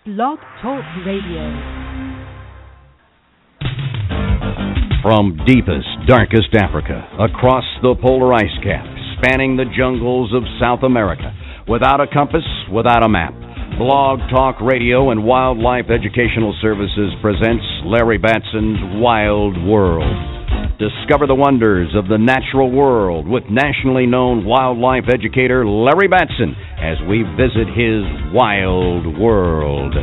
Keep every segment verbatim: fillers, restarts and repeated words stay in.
Blog Talk Radio. From deepest, darkest Africa, across the polar ice cap, spanning the jungles of South America, without a compass, without a map, Blog Talk Radio and Wildlife Educational Services presents Larry Batson's Wild World. Discover the wonders of the natural world with nationally known wildlife educator Larry Batson as we visit his wild world.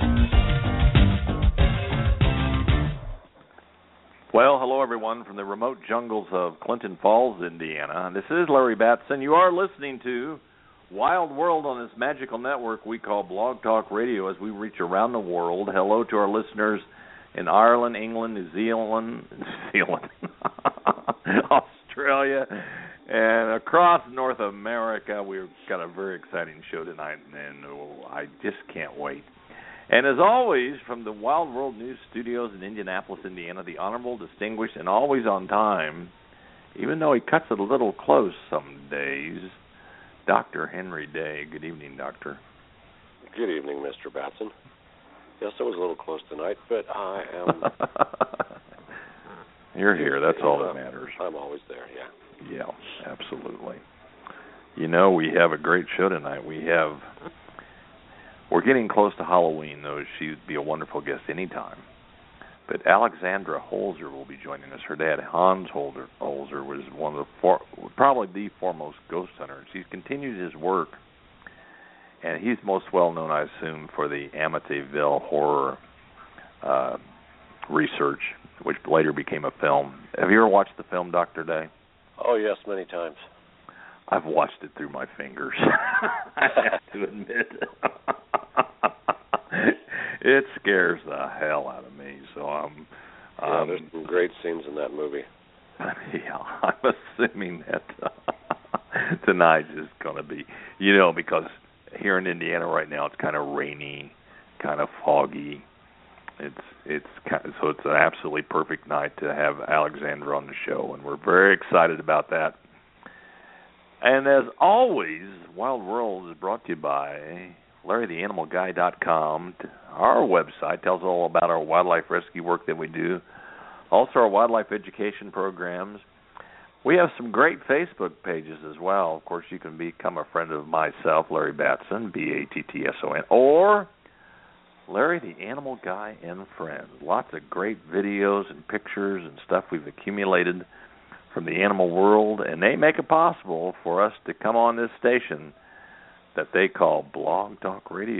Well, hello everyone from the remote jungles of Clinton Falls, Indiana. This is Larry Batson. You are listening to Wild World on this magical network we call Blog Talk Radio as we reach around the world. Hello to our listeners in Ireland, England, New Zealand, New Zealand, Australia, and across North America. We've got a very exciting show tonight, and oh, I just can't wait. And as always, from the Wild World News Studios in Indianapolis, Indiana, the honorable, distinguished, and always on time, even though he cuts it a little close some days, Doctor Henry Day. Good evening, Doctor. Good evening, Mister Batson. Yes, it was a little close tonight, but I am... You're here. That's all that matters. I'm always there, yeah. Yeah, absolutely. You know, we have a great show tonight. We have... We're getting close to Halloween, though. She'd be a wonderful guest anytime. But Alexandra Holzer will be joining us. Her dad, Hans Holzer, Holzer was one of the... For, probably the foremost ghost hunter. He's continued his work. And he's most well known, I assume, for the Amityville horror uh, research, which later became a film. Have you ever watched the film, Doctor Day? Oh, yes, many times. I've watched it through my fingers. I have to admit. It scares the hell out of me. So I'm. Yeah, um, there's some great scenes in that movie. Yeah, I'm assuming that uh, tonight is going to be, you know, because here in Indiana right now, it's kind of rainy, kind of foggy. It's it's kind of, so it's an absolutely perfect night to have Alexandra on the show, and we're very excited about that. And as always, Wild World is brought to you by Larry The Animal Guy dot com. Our website tells all about our wildlife rescue work that we do, also our wildlife education programs. We have some great Facebook pages as well. Of course, you can become a friend of myself, Larry Batson, B A T T S O N, or Larry the Animal Guy and Friends. Lots of great videos and pictures and stuff we've accumulated from the animal world, and they make it possible for us to come on this station that they call Blog Talk Radio.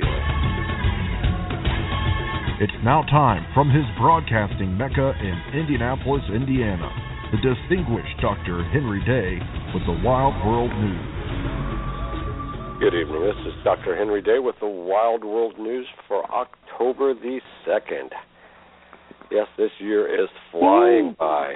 It's now time from his broadcasting mecca in Indianapolis, Indiana, the distinguished Doctor Henry Day with the Wild World News. Good evening. This is Doctor Henry Day with the Wild World News for October the second. Yes, this year is flying Ooh. by.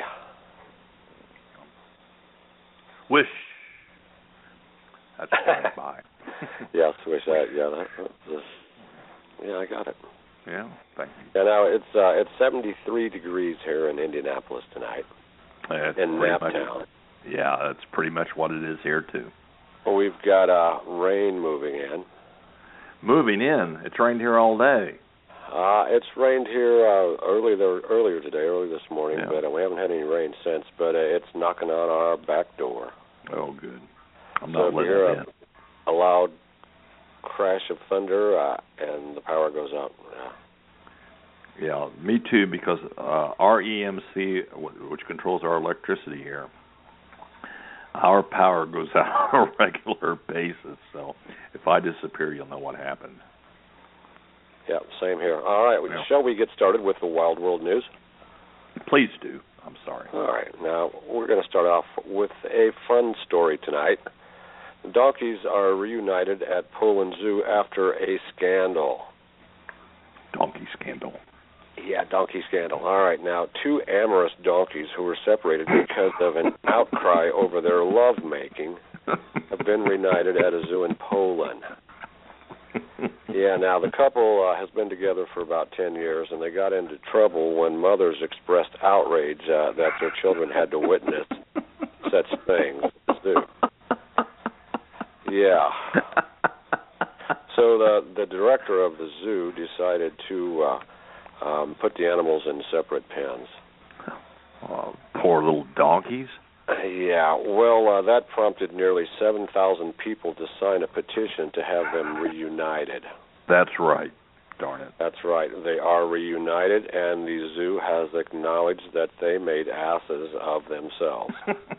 Wish. That's flying by. Yes, wish that. Yeah, that, that's, yeah, I got it. Yeah, thank you. Yeah, now it's uh, it's seventy-three degrees here in Indianapolis tonight. That's in Naptown. Much, yeah, that's pretty much what it is here, too. Well, we've got uh, rain moving in. Moving in? It's rained here all day. Uh, it's rained here uh, early there, earlier today, early this morning, yeah. but uh, we haven't had any rain since, but uh, it's knocking on our back door. Oh, good. I'm so not if you letting hear it a, a loud crash of thunder uh, and the power goes out. Yeah. Yeah, me too, because uh, our E M C, which controls our electricity here, our power goes out on a regular basis. So if I disappear, you'll know what happened. Yeah, same here. All right, well, shall we get started with the Wild World News? Please do. I'm sorry. All right, now we're going to start off with a fun story tonight. The donkeys are reunited at Poland Zoo after a scandal. Donkey scandal. Yeah, donkey scandal. All right, now, two amorous donkeys who were separated because of an outcry over their lovemaking have been reunited at a zoo in Poland. Yeah, now, the couple uh, has been together for about ten years, and they got into trouble when mothers expressed outrage uh, that their children had to witness such things at the zoo. Yeah. so the the director of the zoo decided to uh, um, put the animals in separate pens. Oh, poor little donkeys. Yeah, well, uh, that prompted nearly seven thousand people to sign a petition to have them reunited. That's right. Darn it. That's right. They are reunited, and the zoo has acknowledged that they made asses of themselves.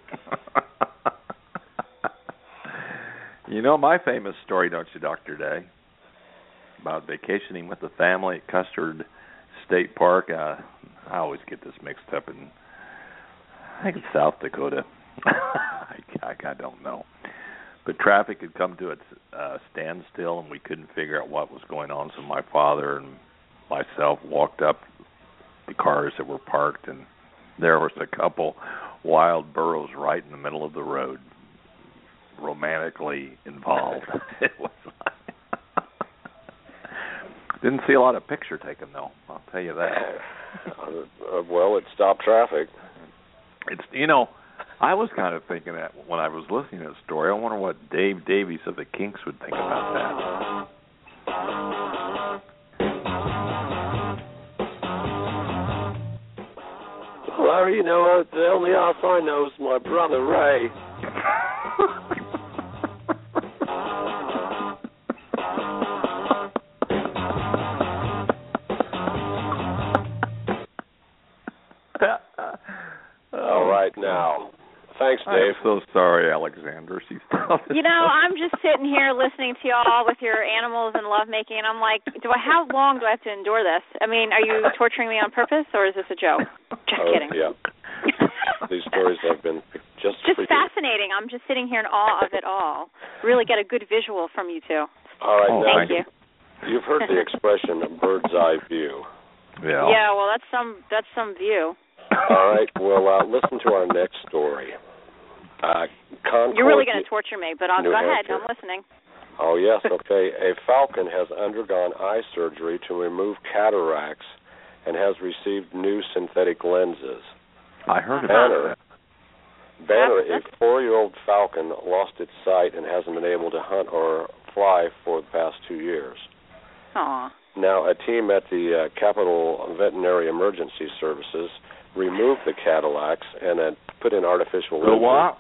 You know my famous story, don't you, Doctor Day? About vacationing with the family at Custard State Park. Uh, I always get this mixed up in, I think it's South Dakota. I, I, I don't know. But traffic had come to a uh, standstill, and we couldn't figure out what was going on. So my father and myself walked up the cars that were parked, and there was a couple wild burros right in the middle of the road, romantically involved. It was like didn't see a lot of picture taken, though. I'll tell you that. Uh, well, it stopped traffic. It's you know. I was kind of thinking that when I was listening to the story. I wonder what Dave Davies of the Kinks would think about that. Larry, you know, the only ass I know is my brother Ray. All right, now. Thanks, Dave. I'm so sorry, Alexander. She's You know, I'm just sitting here listening to y'all with your animals and lovemaking, and I'm like, do I? How long do I have to endure this? I mean, are you torturing me on purpose, or is this a joke? Just oh, kidding. Yeah. These stories have been just just fascinating. I'm just sitting here in awe of it all. Really get a good visual from you two. All right, oh, now, thank you. You've heard the expression "a bird's eye view." Yeah. Yeah. Well, that's some that's some view. All right. Well, uh, listen to our next story. Uh, Concord, You're really going to torture me, but I'll New go ahead. Hampshire. I'm listening. Oh, yes, okay. A falcon has undergone eye surgery to remove cataracts and has received new synthetic lenses. I heard about Banner, that. Banner, That's- a four-year-old falcon, lost its sight and hasn't been able to hunt or fly for the past two years. Aw. Now, a team at the uh, Capitol Veterinary Emergency Services removed the cataracts and uh, put in artificial The lenses. what?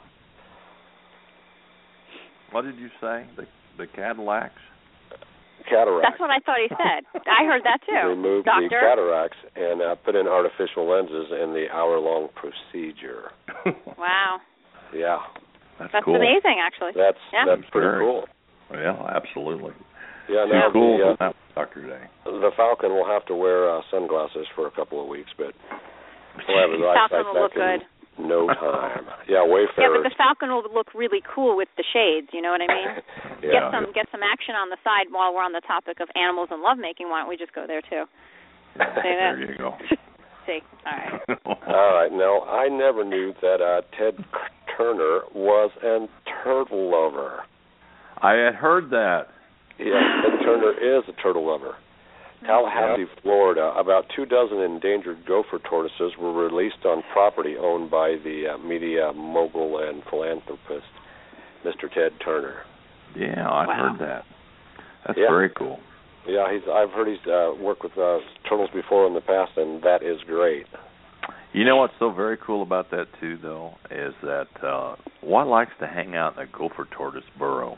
What did you say? The the Cadillacs? Cataracts. That's what I thought he said. I heard that too. Removed Doctor. the cataracts and uh, put in artificial lenses in the hour-long procedure. Wow. Yeah, That's, That's cool. amazing, actually. that's Yeah. that's pretty Very. cool. Yeah, absolutely. Yeah, Too now cool the, uh, for that, Doctor Day. the falcon will have to wear uh, sunglasses for a couple of weeks, but we'll have his eyesight Falcon will back look good. in no time. Yeah, Yeah, Wayfarer. but the falcon will look really cool with the shades. You know what I mean? Yeah. Get some get some action on the side while we're on the topic of animals and lovemaking. Why don't we just go there too? Say that. There you go. See, all right. All right. Now, I never knew that uh, Ted Turner was a turtle lover. I had heard that. Yes, Ted Turner is a turtle lover. Tallahassee, Florida, about two dozen endangered gopher tortoises were released on property owned by the uh, media mogul and philanthropist, Mister Ted Turner. Yeah, I've Wow. heard that. That's Yeah. very cool. Yeah, he's. I've heard he's uh, worked with uh, turtles before in the past, and that is great. You know what's so very cool about that, too, though, is that uh, one likes to hang out in a gopher tortoise burrow.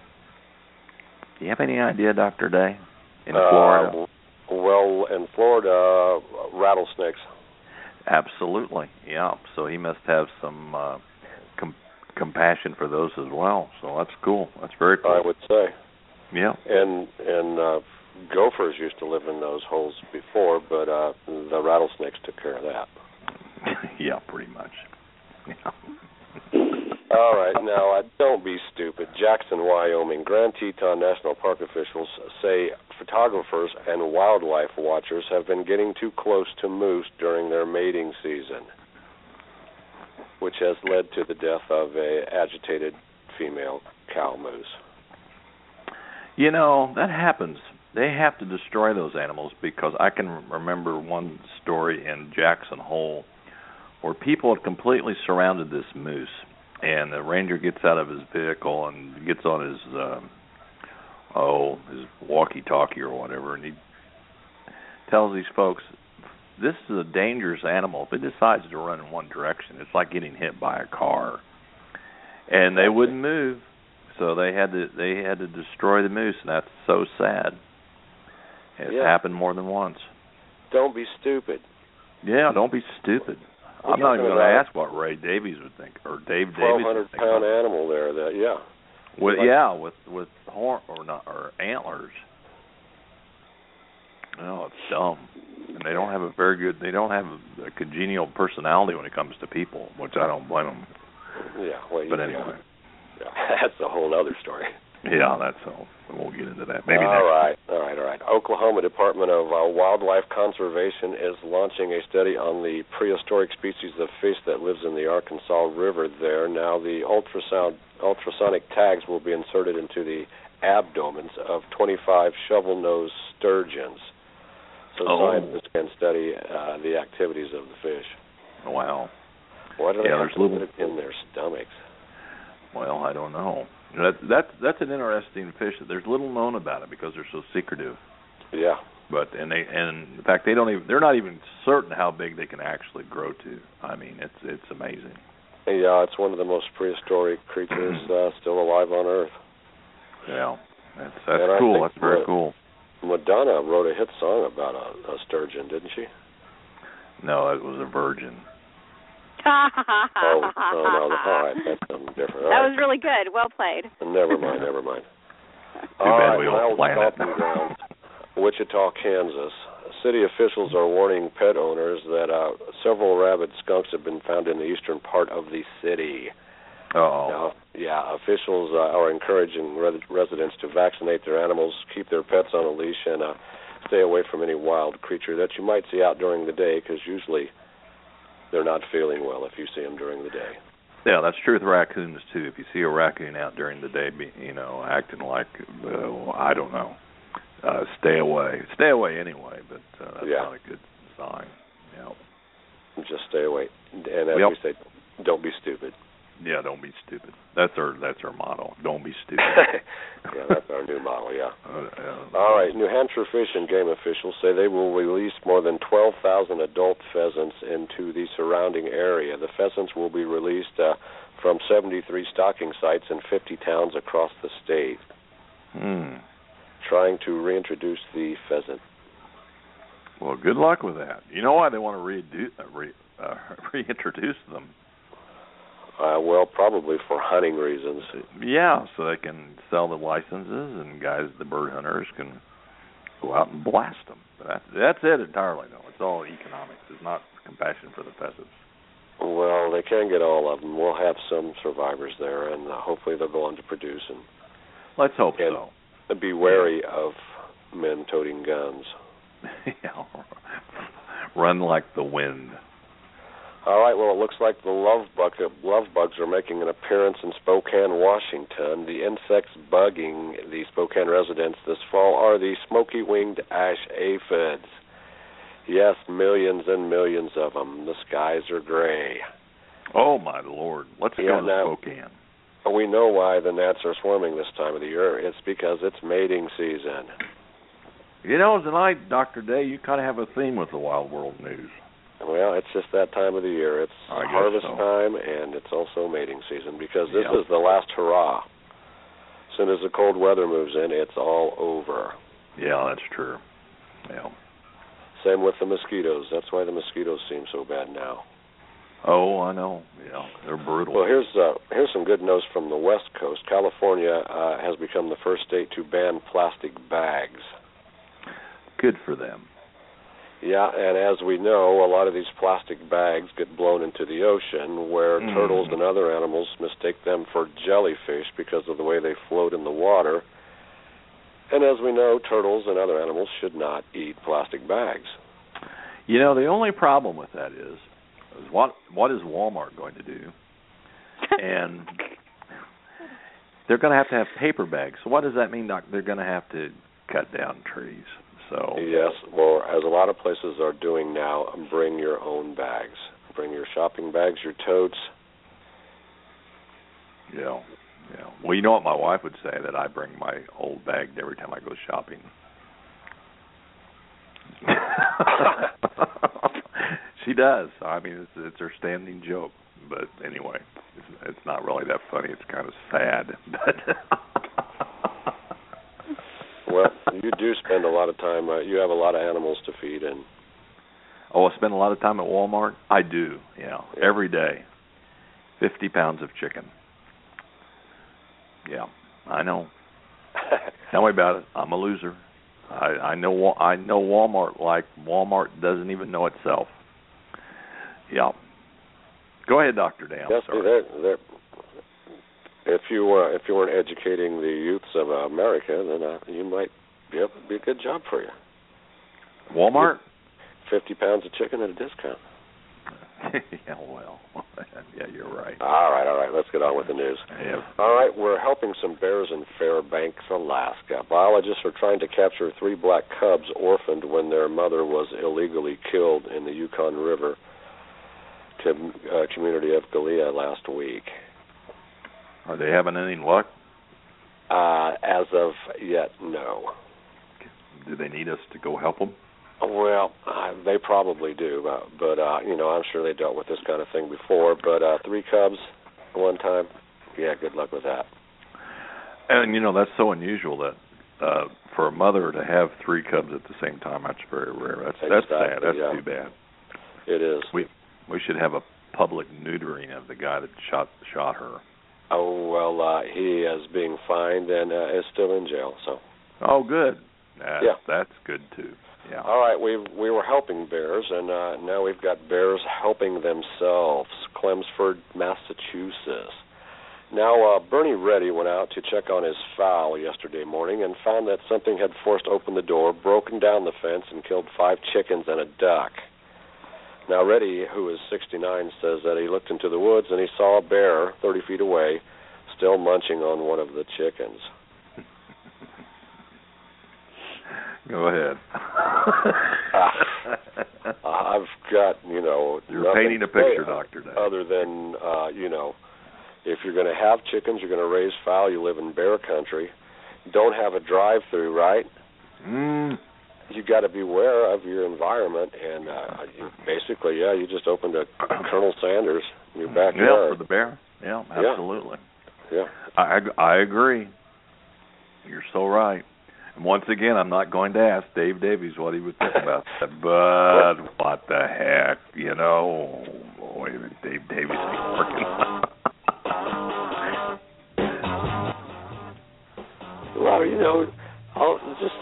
Do you have any idea, Doctor Day, in uh, Florida? Well, in Florida, uh, rattlesnakes. Absolutely, yeah. So he must have some uh, com- compassion for those as well. So that's cool. That's very cool. I would say. Yeah. And and uh, gophers used to live in those holes before, but uh, the rattlesnakes took care of that. Yeah, pretty much. Yeah. All right, now uh, don't be stupid. Jackson, Wyoming. Grand Teton National Park officials say photographers and wildlife watchers have been getting too close to moose during their mating season, which has led to the death of a agitated female cow moose. You know, that happens. They have to destroy those animals because I can remember one story in Jackson Hole where people had completely surrounded this moose, and the ranger gets out of his vehicle and gets on his uh, oh, his walkie-talkie or whatever, and he tells these folks, this is a dangerous animal. If it decides to run in one direction, it's like getting hit by a car. And they wouldn't move, so they had to they had to destroy the moose, and that's so sad. It's yeah. happened more than once. Don't be stupid. Yeah, don't be stupid. We're I'm not even going to ask what Ray Davies would think, or Dave Davies. twelve hundred pound animal there. That yeah. With like, yeah, with with horn or not or antlers. No, it's dumb, and they don't have a very good. They don't have a, a congenial personality when it comes to people, which I don't blame them. Yeah, well, but yeah. anyway, yeah, that's a whole other story. Yeah, that's all. We'll get into that. Maybe all next right, time. all right, all right. Oklahoma Department of uh, Wildlife Conservation is launching a study on the prehistoric species of fish that lives in the Arkansas River there. Now, the ultrasound ultrasonic tags will be inserted into the abdomens of twenty-five shovel-nosed sturgeons, so oh. scientists can study uh, the activities of the fish. Wow. What do they yeah, have there's to little... put in their stomachs? Well, I don't know. That that that's an interesting fish. There's little known about it because they're so secretive. Yeah. But and they and in fact they don't even they're not even certain how big they can actually grow to. I mean, it's it's amazing. Yeah, it's one of the most prehistoric creatures uh, still alive on Earth. Yeah, that's that's and cool. That's very Ma- cool. Madonna wrote a hit song about a, a sturgeon, didn't she? No, it was a virgin. oh, oh, no, all right, that's something different. All that right. was really good. Well played. Never mind, never mind. Too all bad right, we well, all plan it. ground, Wichita, Kansas. City officials are warning pet owners that uh, several rabid skunks have been found in the eastern part of the city. Uh-oh. Now, yeah, officials uh, are encouraging re- residents to vaccinate their animals, keep their pets on a leash, and uh, stay away from any wild creature that you might see out during the day, because usually they're not feeling well if you see them during the day. Yeah, that's true with raccoons, too. If you see a raccoon out during the day, be, you know, acting like, uh, I don't know, uh, stay away. Stay away anyway, but uh, that's yeah. not a good sign. Yep. Just stay away. And as yep. we say, don't be stupid. Yeah, don't be stupid. That's our that's our motto. Don't be stupid. yeah, that's our new motto, yeah. Uh, uh, All right, New Hampshire Fish and Game officials say they will release more than twelve thousand adult pheasants into the surrounding area. The pheasants will be released uh, from seventy-three stocking sites in fifty towns across the state, hmm. trying to reintroduce the pheasant. Well, good luck with that. You know why they want to redo, uh, re, uh, reintroduce them? Uh, well, probably for hunting reasons. Yeah, so they can sell the licenses, and guys, the bird hunters, can go out and blast them. But that's, that's it entirely, though. It's all economics. It's not compassion for the pheasants. Well, they can get all of them. We'll have some survivors there, and uh, hopefully they'll go on to produce. And let's hope and so. Be wary of men toting guns. Yeah. Run like the wind. All right, well, it looks like the love bug, love bugs are making an appearance in Spokane, Washington. The insects bugging the Spokane residents this fall are the smoky-winged ash aphids. Yes, millions and millions of them. The skies are gray. Oh, my Lord. Let's yeah, go to now, Spokane. We know why the gnats are swarming this time of the year. It's because it's mating season. You know, tonight, Doctor Day, you kind of have a theme with the Wild World News. Well, it's just that time of the year. It's I harvest so. time, and it's also mating season, because this yep. is the last hurrah. As soon as the cold weather moves in, it's all over. Yeah, that's true. Yeah. Same with the mosquitoes. That's why the mosquitoes seem so bad now. Oh, I know. Yeah, they're brutal. Well, here's uh, here's some good news from the West Coast. California uh, has become the first state to ban plastic bags. Good for them. Yeah, and as we know, a lot of these plastic bags get blown into the ocean, where mm. turtles and other animals mistake them for jellyfish because of the way they float in the water. And as we know, turtles and other animals should not eat plastic bags. You know, the only problem with that is, is what what is Walmart going to do? And they're going to have to have paper bags. So what does that mean, Doc? They're going to have to cut down trees. So yes, well, as a lot of places are doing now, bring your own bags. Bring your shopping bags, your totes. Yeah, Yeah. Well, you know what my wife would say, that I bring my old bag every time I go shopping. She does. I mean, it's, it's her standing joke. But anyway, it's, it's not really that funny. It's kind of sad. But well, you do spend a lot of time. Uh, you have a lot of animals to feed, and oh, I spend a lot of time at Walmart. I do. Yeah, yeah. Every day, fifty pounds of chicken. Yeah, I know. Tell me about it. I'm a loser. I, I know. I know Walmart like Walmart doesn't even know itself. Yeah. Go ahead, Doctor Dan. Yes, they're, they're, if you uh, if you weren't educating the youths of uh, America, then uh, you might be able to be a good job for you. Walmart. Fifty pounds of chicken at a discount. Yeah, well, yeah, you're right. All right, all right. Let's get on with the news. Yeah. All right, we're helping some bears in Fairbanks, Alaska. Biologists are trying to capture three black cubs orphaned when their mother was illegally killed in the Yukon River to uh, community of Gallia last week. Are they having any luck? Uh, as of yet, no. Do they need us to go help them? Well, uh, they probably do, uh, but uh, you know, I'm sure they dealt with this kind of thing before. But uh, three cubs at one time, yeah, good luck with that. And you know, that's so unusual that uh, for a mother to have three cubs at the same time, that's very rare. That's exactly, that's sad. That's yeah. too bad. It is. We we should have a public neutering of the guy that shot shot her. Oh well, uh, he is being fined and uh, is still in jail. So. Oh, good. That's, yeah, that's good too. Yeah. All right, we we were helping bears, and uh, now we've got bears helping themselves. Chelmsford, Massachusetts. Now, uh, Bernie Reddy went out to check on his fowl yesterday morning and found that something had forced open the door, broken down the fence, and killed five chickens and a duck. Now, Reddy, who is sixty-nine, says that he looked into the woods and he saw a bear thirty feet away still munching on one of the chickens. Go ahead. uh, I've got, you know... You're painting a picture, Doctor Day. Other than, uh, you know, if you're going to have chickens, you're going to raise fowl, you live in bear country, don't have a drive-through, right? Mm. You got to beware of your environment, and uh, you basically, yeah, you just opened a Colonel Sanders in your backyard. Yeah, for the bear. Yeah, absolutely. Yeah. I, I agree. You're so right. And once again, I'm not going to ask Dave Davies what he would think about that, but what the heck, you know? Boy, Dave Davies is working. Well, you know, I'll just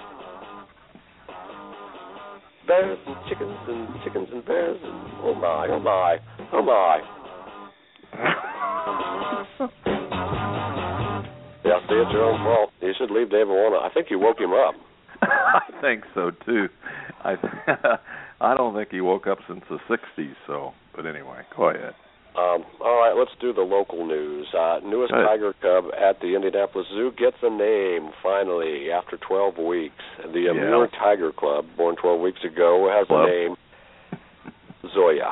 bears and chickens and chickens and bears and oh my, oh my, oh my. Yeah, see, it's your own fault. You should leave Dave alone. I think you woke him up. I think so too. I I don't think he woke up since the sixties. So, but anyway, go ahead. Um, all right, let's do the local news. Uh, newest tiger cub at the Indianapolis Zoo gets a name finally after twelve weeks. The Amur yeah. Tiger Club, born twelve weeks ago, has Club. a name, Zoya.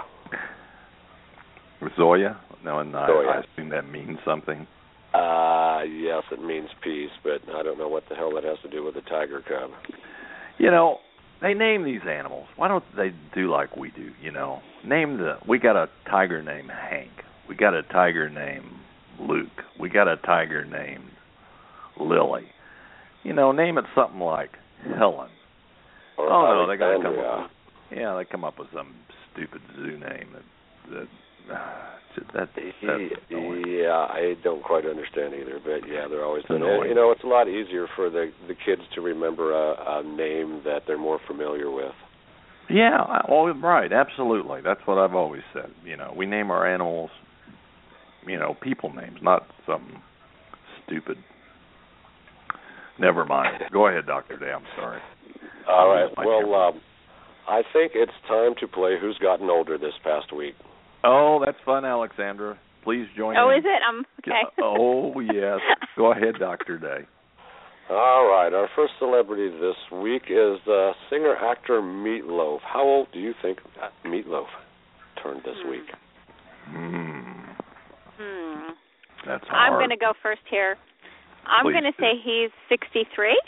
Zoya? No, and I, Zoya. I assume that means something. Uh, yes, it means peace, but I don't know what the hell that has to do with a tiger cub. You know, they name these animals. Why don't they do like we do, you know? Name the, we got a tiger named Hank. We got a tiger named Luke. We got a tiger named Lily. You know, name it something like Helen. Or oh, no, they got to come yeah. up with, yeah, they come up with some stupid zoo name that, that That, yeah, I don't quite understand either, but yeah, they're always been. Annoying. You know, it's a lot easier for the the kids to remember a, a name that they're more familiar with. Yeah, well, right, absolutely. That's what I've always said. You know, we name our animals, you know, people names, not some stupid. Never mind. Go ahead, Doctor Day. I'm sorry. All right. Well, um, I think it's time to play Who's Gotten Older this past week. Oh, that's fun, Alexandra. Please join Oh, in. is it? Um, okay. Oh, yes. Go ahead, Doctor Day. All right. Our first celebrity this week is uh, singer-actor Meatloaf. How old do you think Meatloaf turned this hmm. week? Hmm. Hmm. That's I'm hard. going to go first here. I'm Please going to do. say he's sixty-three.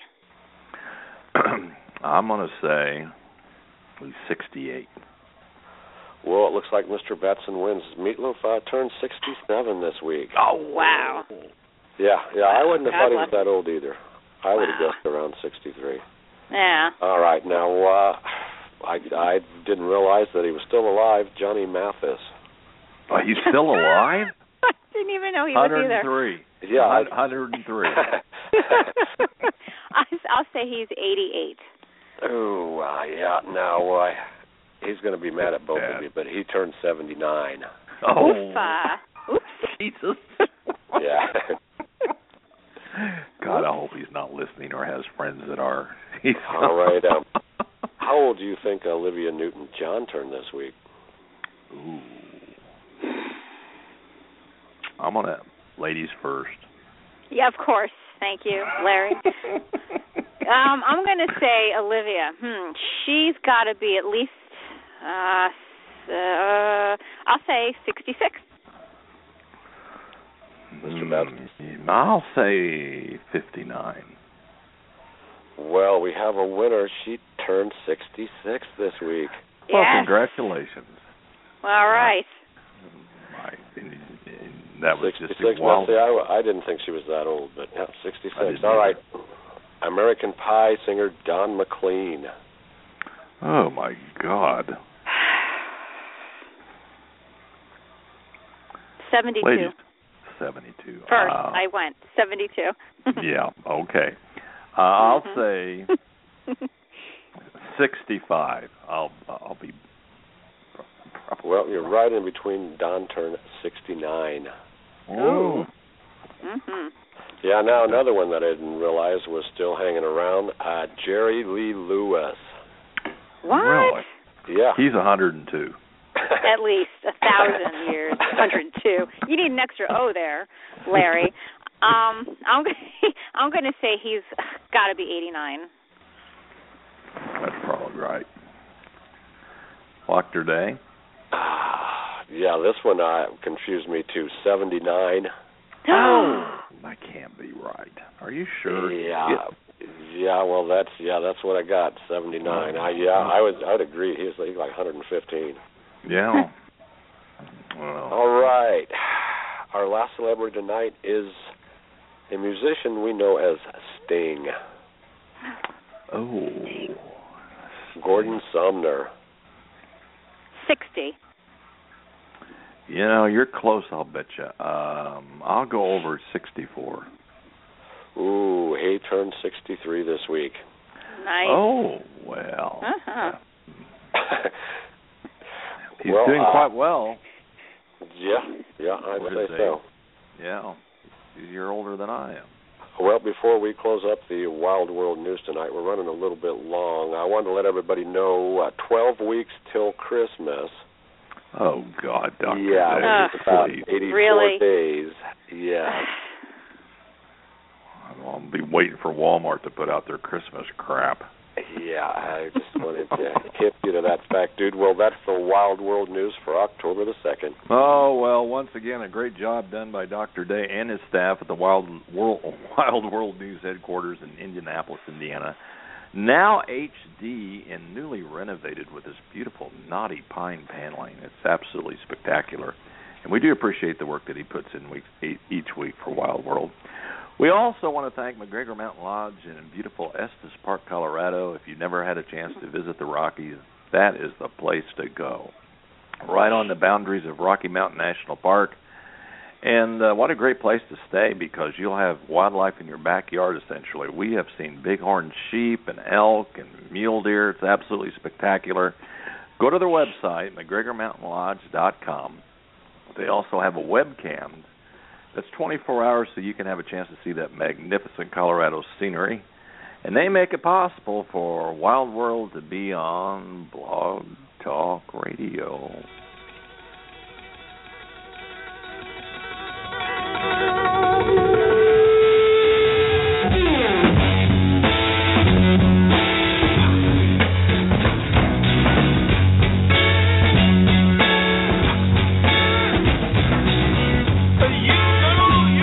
I'm going to say he's sixty-eight. Well, it looks like Mister Batson wins. Meatloaf uh, turned sixty-seven this week. Oh, wow. Yeah, yeah, I wouldn't have God thought he was bless that old either. I would have Wow. guessed around sixty-three. Yeah. All right, now, uh, I, I didn't realize that he was still alive, Johnny Mathis. Oh, he's still alive? I didn't even know he was either. one hundred three. Yeah, I, one hundred three. I'll say he's eighty-eight. Oh, uh, yeah, now, uh, he's going to be mad at both Bad. of you, but he turned seventy-nine. Oh, Oof, uh, oops. Jesus. Yeah. God, I hope he's not listening or has friends that are. He's All right, um, how old do you think Olivia Newton-John turned this week? Ooh. I'm going to, ladies first. Yeah, of course. Thank you, Larry. um, I'm going to say Olivia. Hmm, she's got to be at least, uh, uh, I'll say sixty-six. Mister Babson? Mm, I'll say fifty-nine. Well, we have a winner. She turned sixty-six this week. Well, Yes. congratulations. All right. My, that was just sixty-six. a Well, wild. see, I, I didn't think she was that old, but yeah, sixty-six. I didn't All right. either. American Pie singer Don McLean. Oh, my God. seventy-two. Ladies, seventy-two. First, Uh, I went seventy-two. yeah, okay. Uh, I'll Mhm. say sixty-five. I'll I'll be. Well, you're right in between. Don turned sixty-nine. Oh. Mhm. Yeah, now another one that I didn't realize was still hanging around, uh, Jerry Lee Lewis. What? Really? Yeah. He's one hundred two. At least a thousand years, one hundred two. You need an extra O there, Larry. Um, I'm gonna, I'm going to say he's got to be eighty-nine. That's probably right. Doctor Day. Ah, yeah, this one uh, confused me too. seventy-nine. Oh, that can't be right. Are you sure? Yeah. Yeah, well, that's yeah, that's what I got. seventy-nine. I, yeah, I would I would agree. He's like, like one hundred fifteen. Yeah. Well, All right. Our last celebrity tonight is a musician we know as Sting. oh. Gordon Sumner. sixty. You know, you're close, I'll bet you. Um, I'll go over sixty-four. Ooh, he turned sixty-three this week. Nice. Oh, well. Uh-huh. He's Well, doing uh, quite well. Yeah, yeah, I'd What say is so. Yeah. He's a year older than I am. Well, before we close up the Wild World News tonight, we're running a little bit long. I wanted to let everybody know uh, twelve weeks till Christmas. Oh, God, Doctor Yeah, Day, it's about please. eighty-four Really? days. Yeah. I'll be waiting for Walmart to put out their Christmas crap. Yeah, I just wanted to hit you to that fact, dude. Well, that's the Wild World News for October the second. Oh, well, once again, a great job done by Doctor Day and his staff at the Wild World, Wild World News headquarters in Indianapolis, Indiana. Now H D and newly renovated with this beautiful knotty pine paneling. It's absolutely spectacular. And we do appreciate the work that he puts in week, each week for Wild World. We also want to thank McGregor Mountain Lodge in beautiful Estes Park, Colorado. If you've never had a chance to visit the Rockies, that is the place to go. Right on the boundaries of Rocky Mountain National Park. And uh, what a great place to stay, because you'll have wildlife in your backyard, essentially. We have seen bighorn sheep and elk and mule deer. It's absolutely spectacular. Go to their website, McGregor Mountain Lodge dot com. They also have a webcam that's twenty-four hours, so you can have a chance to see that magnificent Colorado scenery. And they make it possible for Wild World to be on Blog Talk Radio. You know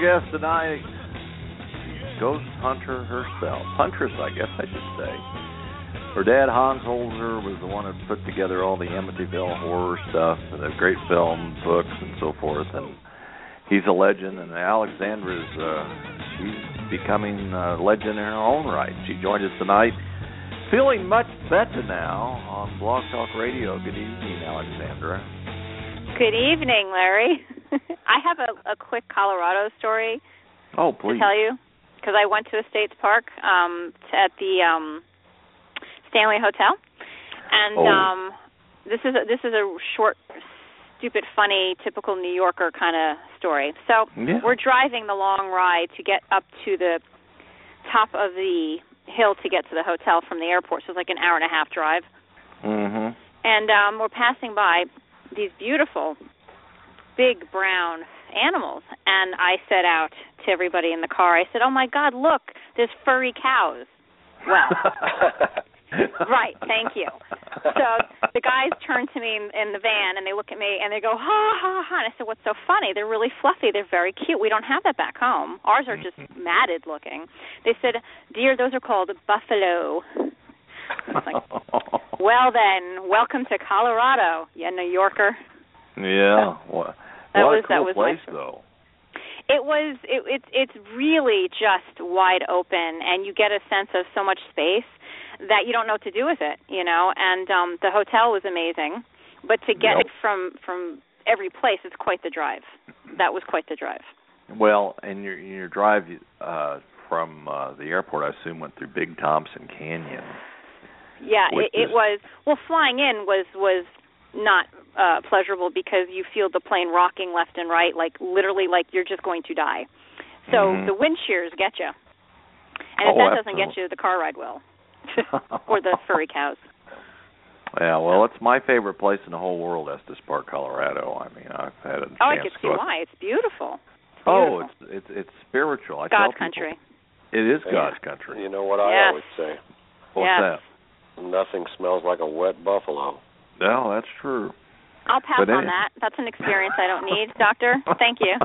guest tonight, ghost hunter herself. Huntress, I guess I should say. Her dad, Hans Holzer, was the one that put together all the Amityville horror stuff, and the great film, books, and so forth. And he's a legend, and Alexandra is, uh, she's becoming a legend in her own right. She joined us tonight, feeling much better now on Blog Talk Radio. Good evening, Alexandra. Good evening, Larry. I have a, a quick Colorado story oh, please. to tell you, because I went to Estates Park um, at the um, Stanley Hotel, and oh. um, this is a, this is a short, stupid, funny, typical New Yorker kind of story. So yeah. we're driving the long ride to get up to the top of the hill to get to the hotel from the airport. So it's like an hour and a half drive. Mm-hmm. And um, we're passing by these beautiful, big brown animals. And I said out to everybody in the car, I said, oh, my God, look, there's furry cows. Well, right, thank you. So the guys turn to me in, in the van, and they look at me, and they go, ha, ha, ha. And I said, what's so funny? They're really fluffy. They're very cute. We don't have that back home. Ours are just matted looking. They said, dear, those are called buffalo. I was like, well, then, welcome to Colorado, you New Yorker. Yeah. What, that what was, a cool that was place, my, though. It was. It, it, it's really just wide open, and you get a sense of so much space that you don't know what to do with it, you know. And um, the hotel was amazing, but to get yep. it from from every place, it's quite the drive. That was quite the drive. Well, and your your drive uh, from uh, the airport, I assume, went through Big Thompson Canyon. Yeah, it, it is... was. Well, flying in was was not uh, pleasurable because you feel the plane rocking left and right, like literally, like you're just going to die. So mm-hmm. the wind shears get you, and oh, if that absolutely. doesn't get you, the car ride will. Or the furry cows. Yeah, well, it's my favorite place in the whole world, Estes Park, Colorado. I mean, I've had a chance Oh, I could to see go why. It's beautiful. It's oh, beautiful. it's it's it's spiritual. I God's tell country. People, it is Yeah. God's country. You know what I yes. always say? What's yes. that? Nothing smells like a wet buffalo. No, that's true. I'll pass but on any- that. That's an experience I don't need, Doctor. Thank you.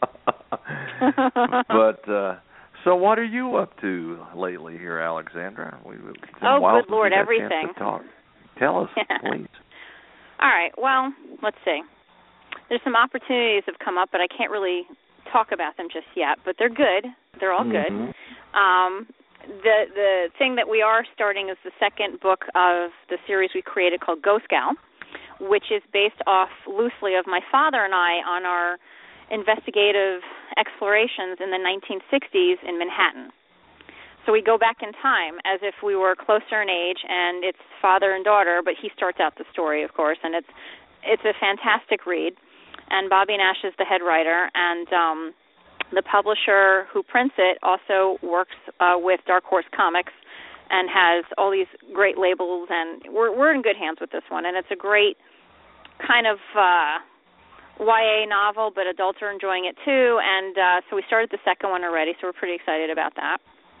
But uh, so, what are you up to lately here, Alexandra? We, it's been Oh, a while good since Lord, we had a everything. chance to talk. Tell us, Yeah. please. All right. Well, let's see. There's some opportunities that have come up, but I can't really talk about them just yet. But they're good. They're all good. Mm-hmm. Um, the the thing that we are starting is the second book of the series we created called Ghost Gal, which is based off loosely of my father and I on our investigative explorations in the nineteen sixties in Manhattan. So we go back in time as if we were closer in age, and it's father and daughter, but he starts out the story, of course, and it's it's a fantastic read. And Bobby Nash is the head writer, and um, the publisher who prints it also works uh, with Dark Horse Comics and has all these great labels, and we're we're in good hands with this one, and it's a great kind of uh, Y A novel, but adults are enjoying it too, and uh, so we started the second one already, so we're pretty excited about that.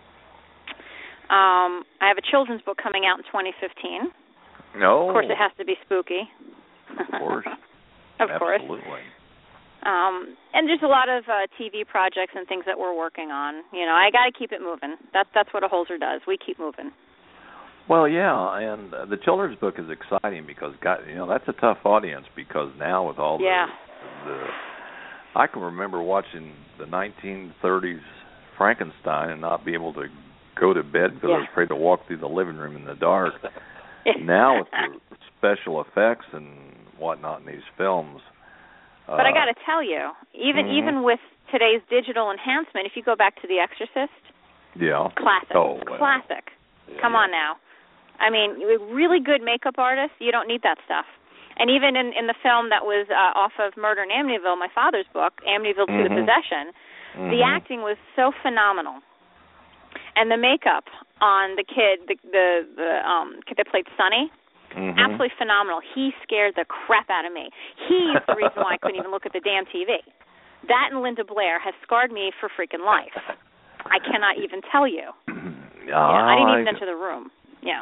Um, I have a children's book coming out in twenty fifteen. No. Of course, it has to be spooky. Of course. of course. Absolutely. Um, and there's a lot of uh, T V projects and things that we're working on. You know, I got to keep it moving. That's that's what a Holzer does. We keep moving. Well, yeah, and uh, the children's book is exciting because, God, you know, that's a tough audience because now with all yeah. the, the, I can remember watching the nineteen thirties Frankenstein and not be able to go to bed because yeah. I was afraid to walk through the living room in the dark. Now with the special effects and whatnot in these films. But uh, I got to tell you, even mm-hmm. even with today's digital enhancement, if you go back to The Exorcist, yeah, classic, oh, well. classic. Yeah, Come yeah. on now. I mean, with really good makeup artists, you don't need that stuff. And even in, in the film that was uh, off of Murder in Amityville, my father's book, Amityville mm-hmm. to the Possession, mm-hmm. the acting was so phenomenal. And the makeup on the kid, the the, the um, kid that played Sonny, mm-hmm. absolutely phenomenal. He scared the crap out of me. He's the reason why I couldn't even look at the damn T V. That and Linda Blair has scarred me for freaking life. I cannot even tell you. Uh, Yeah, I didn't even I, enter the room. Yeah. So.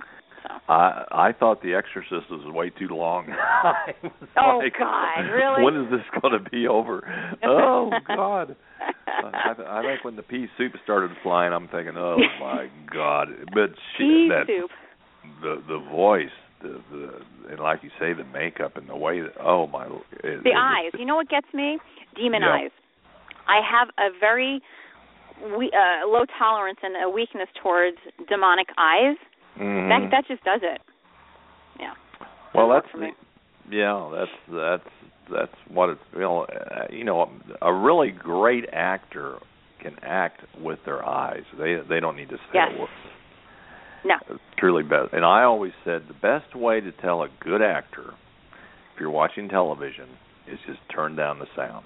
So. I I thought The Exorcist was way too long. I was oh like, God, really? When is this going to be over? Oh God. I, I think when the pea soup started flying, I'm thinking, oh my God! But she, pea that, soup. the the voice, the the and like you say, the makeup and the way that oh my, it, the it, eyes. It, you know what gets me? Demon yeah. eyes. I have a very we, uh, low tolerance and a weakness towards demonic eyes. Mm-hmm. That that just does it. Yeah. Well, That'll that's for me. yeah, that's that's that's what it's you know uh, you know a really great actor can act with their eyes. They they don't need to say yes. a word. No. It's truly best. And I always said the best way to tell a good actor, if you're watching television, is just turn down the sound.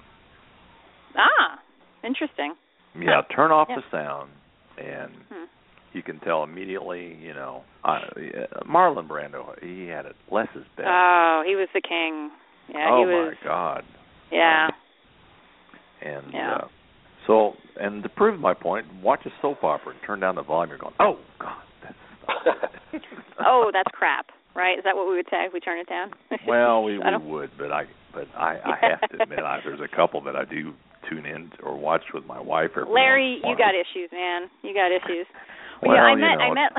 Ah, interesting. Yeah, turn off yeah. the sound, and hmm. you can tell immediately. You know, uh, Marlon Brando, he had it less is best. Oh, he was the king. Yeah, oh he was. my God. Yeah. Um, and yeah. Uh, so, and to prove my point, watch a soap opera and turn down the volume. You're going, oh God, that's. oh, that's crap. Right? Is that what we would say if we turn it down? Well, we, we would, but I, but I, I have to admit, I, there's a couple that I do tune in or watch with my wife. Every Larry, once you got issues, man. You got issues. Well, yeah, I you met, know, I met,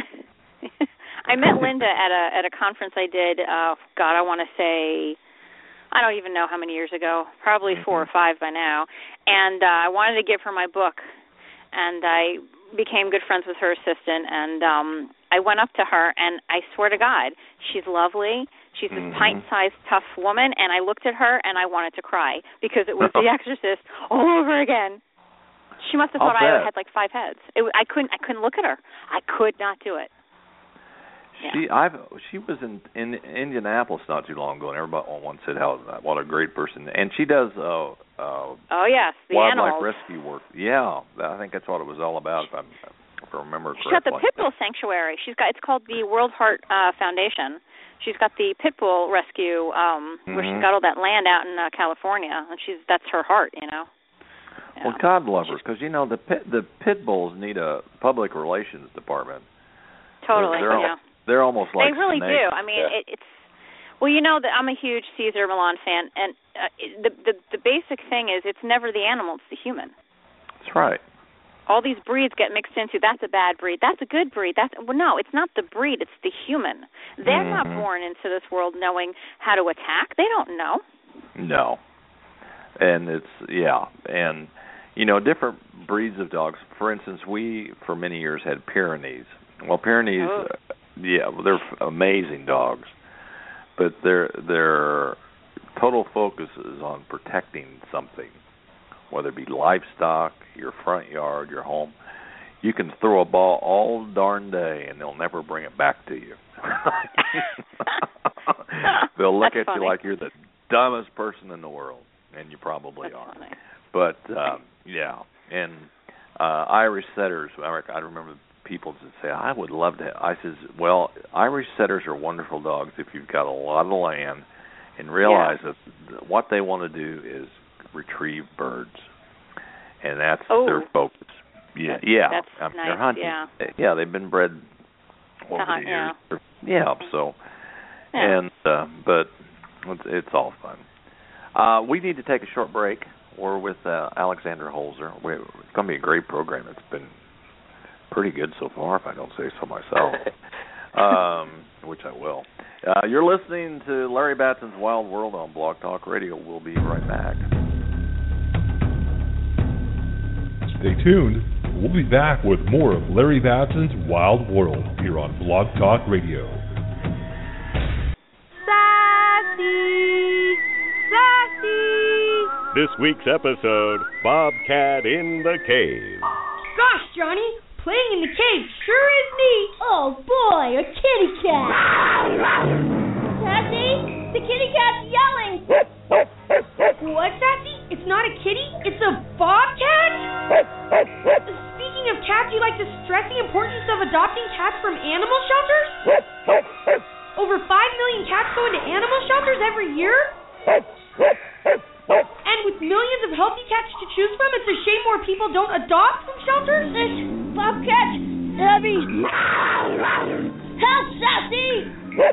I met Linda at a at a conference I did. Uh, God, I want to say, I don't even know how many years ago. Probably four or five by now. And uh, I wanted to give her my book, and I became good friends with her assistant. And um, I went up to her, and I swear to God, she's lovely. She's this mm-hmm. pint-sized, tough woman, and I looked at her, and I wanted to cry because it was The Exorcist all over again. She must have thought I had like five heads. It, I couldn't. I couldn't look at her. I could not do it. She, yeah. I've, she was in, in Indianapolis not too long ago, and everybody once said how what a great person. And she does uh, uh, oh yes, the wildlife animals. rescue work. Yeah, I think that's what it was all about. If, I'm, if I remember correctly. She's got the Pitbull Sanctuary. She's got. It's called the World Heart uh, Foundation. She's got the Pitbull Rescue, um, mm-hmm. where she's got all that land out in uh, California, and she's that's her heart, you know. Yeah. Well, God love her, because you know the pit, the pit bulls need a public relations department. Totally, they're, they're yeah. Al, they're almost like they really snakes. do. I mean, yeah. it, it's well, you know that I'm a huge Cesar Millan fan, and uh, the the the basic thing is it's never the animal, it's the human. That's right. All these breeds get mixed into. That's a bad breed. That's a good breed. That's well, no, it's not the breed. It's the human. They're mm-hmm. not born into this world knowing how to attack. They don't know. No, and it's yeah, and you know different breeds of dogs. For instance, we for many years had Pyrenees. Well, Pyrenees, oh. uh, yeah, they're amazing dogs, but their their total focus is on protecting something. Whether it be livestock, your front yard, your home, you can throw a ball all darn day and they'll never bring it back to you. They'll look That's at funny. you like you're the dumbest person in the world, and you probably That's are. Funny. But, um, yeah, and uh, Irish setters, I remember people that say, I would love to. I says, well, Irish setters are wonderful dogs if you've got a lot of land and realize yeah. that what they want to do is retrieve birds, and that's oh. their focus. Yeah, that's, yeah. That's I mean, nice. they're hunting. Yeah. yeah, they've been bred over uh-huh, the years. Yeah. yeah so, yeah. and uh, but it's, it's all fun. Uh, we need to take a short break. We're with uh, Alexandra Holzer. We're, it's going to be a great program. It's been pretty good so far, if I don't say so myself. um, which I will. Uh, you're listening to Larry Batson's Wild World on Blog Talk Radio. We'll be right back. Stay tuned. We'll be back with more of Larry Batson's Wild World here on Blog Talk Radio. Sassy! Sassy! This week's episode, Bobcat in the Cave. Gosh, Johnny, playing in the cave sure is neat. Oh boy, a kitty cat. Sassy, the kitty cat's yelling. What, Sassy? It's not a kitty, it's a bobcat? Speaking of cats, you like to stress the importance of adopting cats from animal shelters? Over five million cats go into animal shelters every year? And with millions of healthy cats to choose from, it's a shame more people don't adopt from shelters? This bobcat, Abby. Help, Sassy!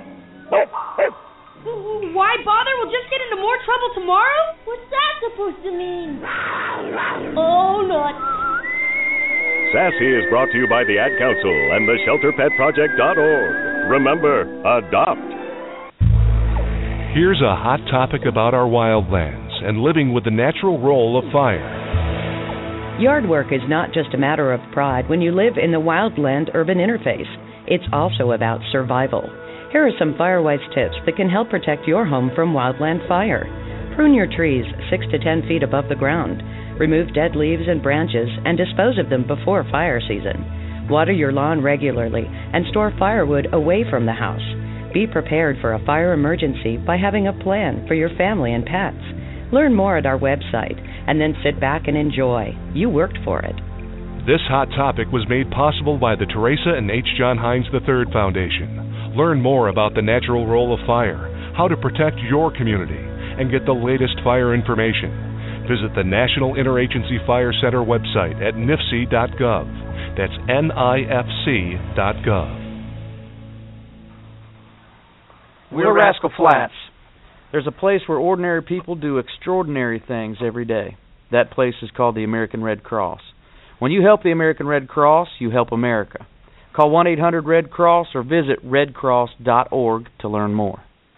Why bother? We'll just get into more trouble tomorrow? What's that supposed to mean? Oh, nuts. Sassy is brought to you by the Ad Council and the shelter pet project dot org. Remember, adopt. Here's a hot topic about our wildlands and living with the natural role of fire. Yard work is not just a matter of pride when you live in the wildland urban interface. It's also about survival. Here are some Firewise tips that can help protect your home from wildland fire. Prune your trees six to ten feet above the ground. Remove dead leaves and branches and dispose of them before fire season. Water your lawn regularly and store firewood away from the house. Be prepared for a fire emergency by having a plan for your family and pets. Learn more at our website and then sit back and enjoy. You worked for it. This hot topic was made possible by the Teresa and H. John Hines the third Foundation. Learn more about the natural role of fire, how to protect your community, and get the latest fire information. Visit the National Interagency Fire Center website at N I F C dot gov. That's N I F C dot gov. We're Rascal Flats. There's a place where ordinary people do extraordinary things every day. That place is called the American Red Cross. When you help the American Red Cross, you help America. Call one eight hundred red cross or visit red cross dot org to learn more.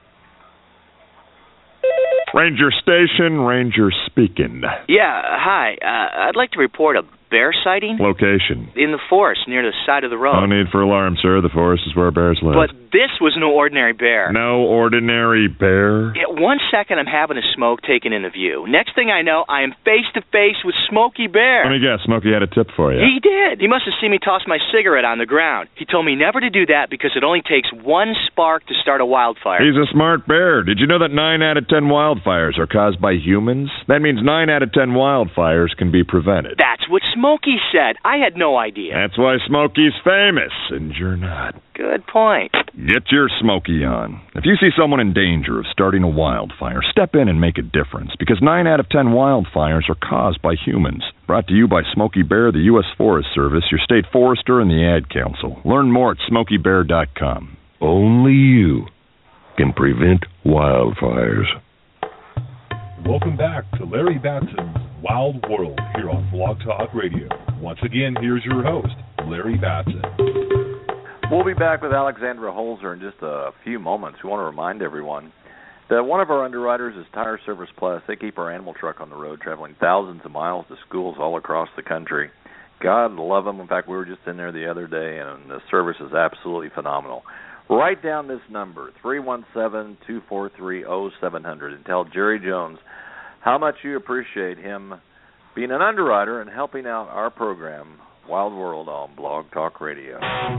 Ranger Station, Ranger speaking. Yeah, hi. Uh, I'd like to report a bear sighting. Location? In the forest, near the side of the road. No need for alarm, sir. The forest is where bears live. But this was no ordinary bear. No ordinary bear? Yeah, one second I'm having a smoke taken in the view. Next thing I know, I am face-to-face with Smokey Bear. Let me guess, Smokey had a tip for you. He did. He must have seen me toss my cigarette on the ground. He told me never to do that because it only takes one spark to start a wildfire. He's a smart bear. Did you know that nine out of ten wildfires are caused by humans? That means nine out of ten wildfires can be prevented. That's what Smokey said. I had no idea. That's why Smokey's famous, and you're not. Good point. Get your Smokey on. If you see someone in danger of starting a wildfire, step in and make a difference, because nine out of ten wildfires are caused by humans. Brought to you by Smokey Bear, the U S Forest Service, your state forester, and the Ad Council. Learn more at smokey bear dot com. Only you can prevent wildfires. Welcome back to Larry Batson's Wild World here on Blog Talk Radio. Once again, here's your host, Larry Batson. We'll be back with Alexandra Holzer in just a few moments. We want to remind everyone that one of our underwriters is Tire Service Plus. They keep our animal truck on the road, traveling thousands of miles to schools all across the country. God love them. In fact, we were just in there the other day, and the service is absolutely phenomenal. Write down this number, three one seven, two four three, zero seven zero zero, and tell Jerry Jones how much you appreciate him being an underwriter and helping out our program, Wild World, on Blog Talk Radio.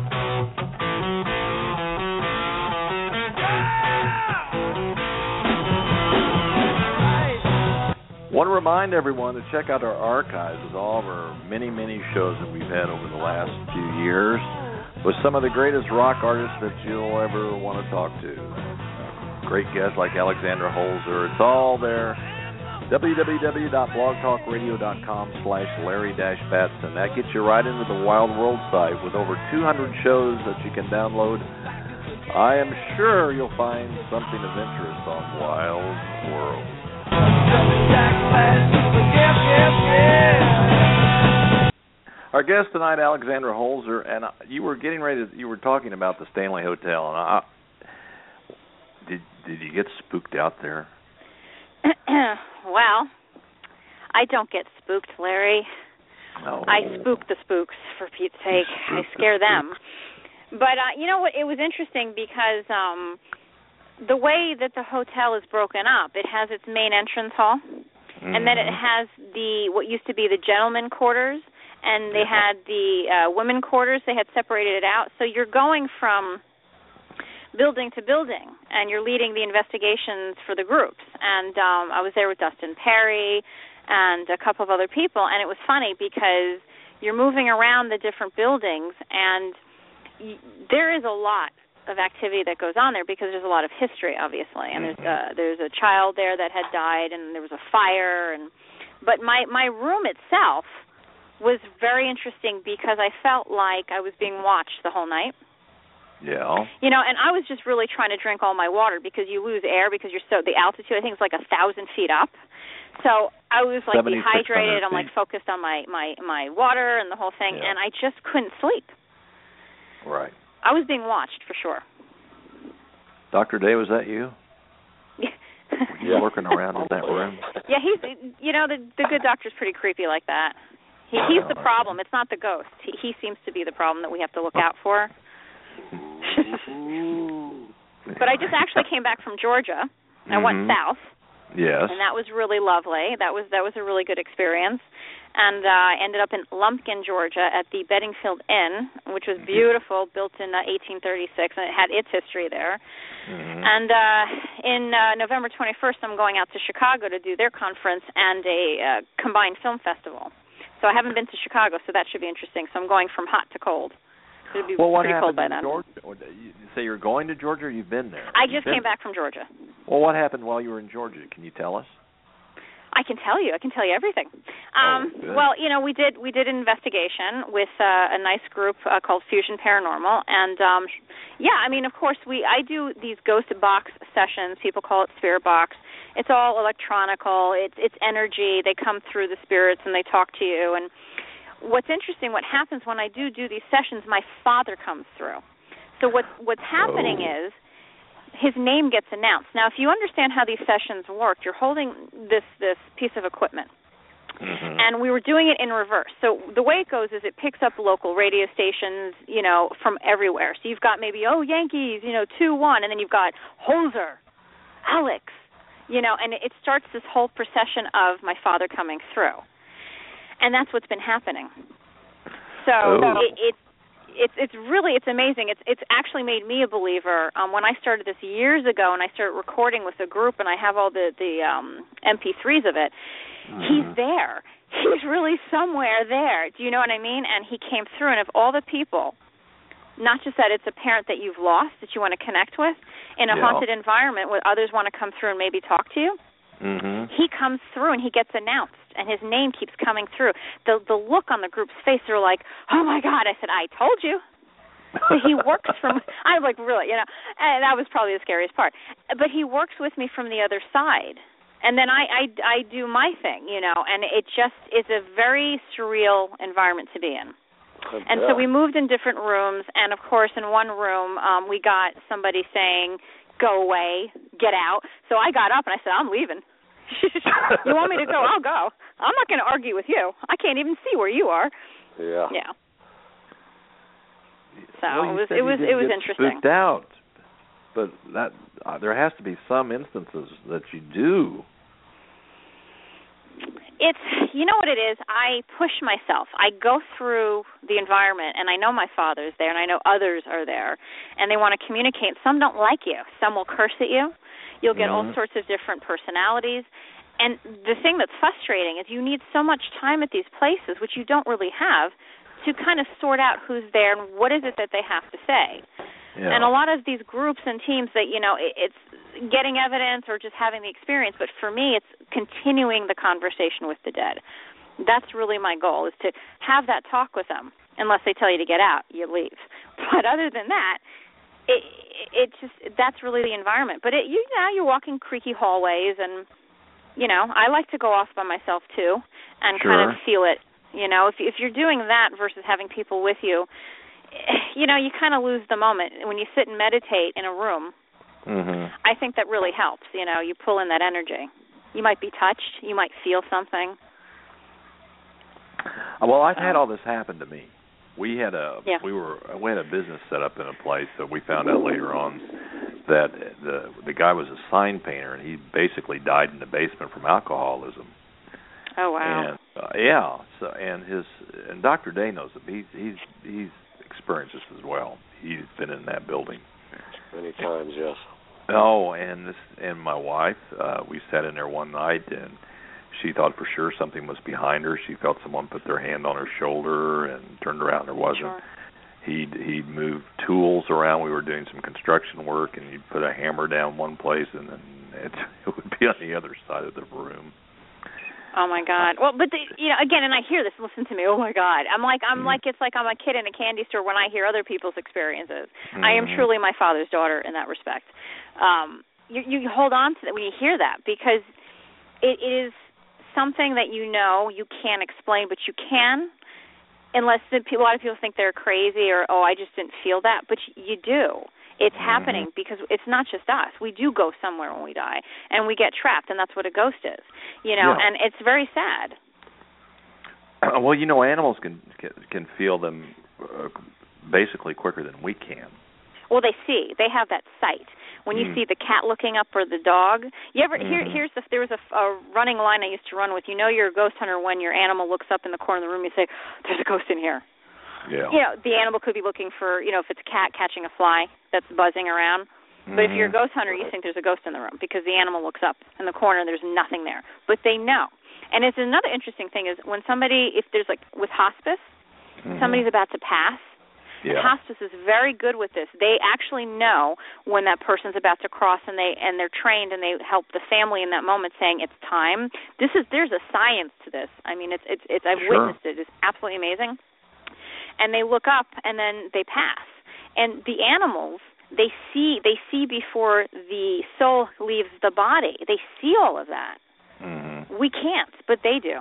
Want to remind everyone to check out our archives with all of our many, many shows that we've had over the last few years with some of the greatest rock artists that you'll ever want to talk to. Great guests like Alexandra Holzer. It's all there. w w w dot blog talk radio dot com slash Larry Batson. That gets you right into the Wild World site with over two hundred shows that you can download. I am sure you'll find something of interest on Wild World. Our guest tonight, Alexandra Holzer, and you were getting ready to, you were talking about the Stanley Hotel, and I, did did you get spooked out there? Well, I don't get spooked, Larry. No. I spook the spooks, for Pete's sake. I scare them. But uh, you know what? It was interesting because um, the way that the hotel is broken up, it has its main entrance hall, mm-hmm. and then it has the what used to be the gentleman quarters, and they had the uh, women quarters. They had separated it out. So you're going from building to building, and you're leading the investigations for the groups. And um, I was there with Dustin Perry and a couple of other people, and it was funny because you're moving around the different buildings, and y- there is a lot of activity that goes on there because there's a lot of history, obviously. And there's uh, there's a child there that had died, and there was a fire. And but my, my room itself was very interesting because I felt like I was being watched the whole night. Yeah. You know, and I was just really trying to drink all my water because you lose air because you're so, the altitude, I think it's like a thousand feet up. So I was like dehydrated. I'm like focused on my, my, my water and the whole thing, yeah. and I just couldn't sleep. Right. I was being watched for sure. Doctor Day, was that you? Yeah. Were you working around in that room? Yeah, he's, you know, the the good doctor's pretty creepy like that. He, he's the problem. It's not the ghost. He, he seems to be the problem that we have to look out for. But I just actually came back from Georgia. I mm-hmm. went south. Yes. And that was really lovely. That was that was a really good experience. And uh, I ended up in Lumpkin, Georgia, at the Bedingfield Inn, which was beautiful, built in uh, eighteen thirty-six, and it had its history there. Mm-hmm. And uh, in uh, November twenty-first, I'm going out to Chicago to do their conference and a uh, combined film festival. So I haven't been to Chicago, so that should be interesting. So I'm going from hot to cold. It'll be well, what pretty cold by happened then. in Georgia? You say you're going to Georgia, or you've been there? I just been came back from Georgia. Well, what happened while you were in Georgia? Can you tell us? I can tell you. I can tell you everything. Um, oh, well, you know, we did we did an investigation with uh, a nice group uh, called Fusion Paranormal, and um, yeah, I mean, of course, we I do these ghost box sessions. People call it spirit box. It's all electronical. It's it's energy. They come through the spirits and they talk to you. And what's interesting, what happens when I do do these sessions, my father comes through. So what what's happening oh. is his name gets announced. Now, if you understand how these sessions work, you're holding this this piece of equipment. Mm-hmm. And we were doing it in reverse. So the way it goes is it picks up local radio stations, you know, from everywhere. So you've got maybe, oh, Yankees, you know, two one, and then you've got Holzer, Alex, you know, and it starts this whole procession of my father coming through. And that's what's been happening. So oh. it, it It's it's really it's amazing. It's it's actually made me a believer. Um, when I started this years ago, and I started recording with a group, and I have all the the um, M P threes of it. Mm-hmm. He's there. He's really somewhere there. Do you know what I mean? And he came through. And of all the people, not just that it's a parent that you've lost that you want to connect with in a yeah. haunted environment where others want to come through and maybe talk to you. Mm-hmm. He comes through and he gets announced, and his name keeps coming through. The the look on the group's face, they're like, "Oh my God!" I said, "I told you." So he works from. I'm like, really, you know, and that was probably the scariest part. But he works with me from the other side, and then I I, I do my thing, you know, and it just is a very surreal environment to be in. Good and job. so we moved in different rooms, and of course, in one room, um, we got somebody saying, "Go away, get out." So I got up and I said, "I'm leaving." You want me to go? I'll go. I'm not going to argue with you. I can't even see where you are. Yeah. Yeah. So well, it was it was it was get interesting. Spooked out, but that uh, there has to be some instances that you do. It's, you know what it is, I push myself. I go through the environment, and I know my father's there, and I know others are there, and they want to communicate. Some don't like you. Some will curse at you. You'll get mm-hmm. all sorts of different personalities. And the thing that's frustrating is you need so much time at these places, which you don't really have, to kind of sort out who's there and what is it that they have to say. Yeah. And a lot of these groups and teams that, you know, it's getting evidence or just having the experience, but for me it's continuing the conversation with the dead. That's really my goal, is to have that talk with them. Unless they tell you to get out, you leave. But other than that, it, it just, that's really the environment. But it, you know, you're walking creaky hallways, and, you know, I like to go off by myself too and sure. kind of feel it. You know, if if you're doing that versus having people with you, you know, you kind of lose the moment. When you sit and meditate in a room, mm-hmm. I think that really helps. You know, you pull in that energy. You might be touched. You might feel something. Well, I've had all this happen to me. We had a yeah. we were we had a business set up in a place that we found out later on that the the guy was a sign painter, and he basically died in the basement from alcoholism. Oh wow! And uh, yeah, so and his and Doctor Day knows him. He's he's he's experienced this as well. He's been in that building many times. Yes. Oh, and this and my wife, uh, we sat in there one night, and she thought for sure something was behind her. She felt someone put their hand on her shoulder and turned around, and there wasn't. Sure. He'd he'd moved tools around. We were doing some construction work, and he'd put a hammer down one place, and then it, it would be on the other side of the room. Oh my God! Well, but the, you know, again, and I hear this. Listen to me. Oh my God! I'm like, I'm mm. like, it's like I'm a kid in a candy store when I hear other people's experiences. Mm. I am truly my father's daughter in that respect. Um, you, you hold on to that when you hear that because it, it is something that you know you can't explain, but you can, unless the, a lot of people think they're crazy or oh, I just didn't feel that, but you do. It's mm-hmm. happening because it's not just us. We do go somewhere when we die, and we get trapped, and that's what a ghost is, you know. Yeah. And it's very sad. Uh, well, you know, animals can can, can feel them uh, basically quicker than we can. Well, they see. They have that sight. When you mm. see the cat looking up or the dog, you ever mm-hmm. here? Here's the there was a, a running line I used to run with. You know, you're a ghost hunter when your animal looks up in the corner of the room. You say, "There's a ghost in here." Yeah. You know, the animal could be looking for, you know, if it's a cat catching a fly that's buzzing around. Mm-hmm. But if you're a ghost hunter, you think there's a ghost in the room because the animal looks up in the corner and there's nothing there. But they know. And it's another interesting thing is when somebody, if there's like with hospice, mm-hmm. somebody's about to pass, yeah. and hospice is very good with this. They actually know when that person's about to cross and, they, and they're trained and they help the family in that moment saying it's time. This is, there's a science to this. I mean, it's, it's, it's I've sure. witnessed it. It's absolutely amazing. And they look up, and then they pass. And the animals, they see they see before the soul leaves the body. They see all of that. Mm-hmm. We can't, but they do.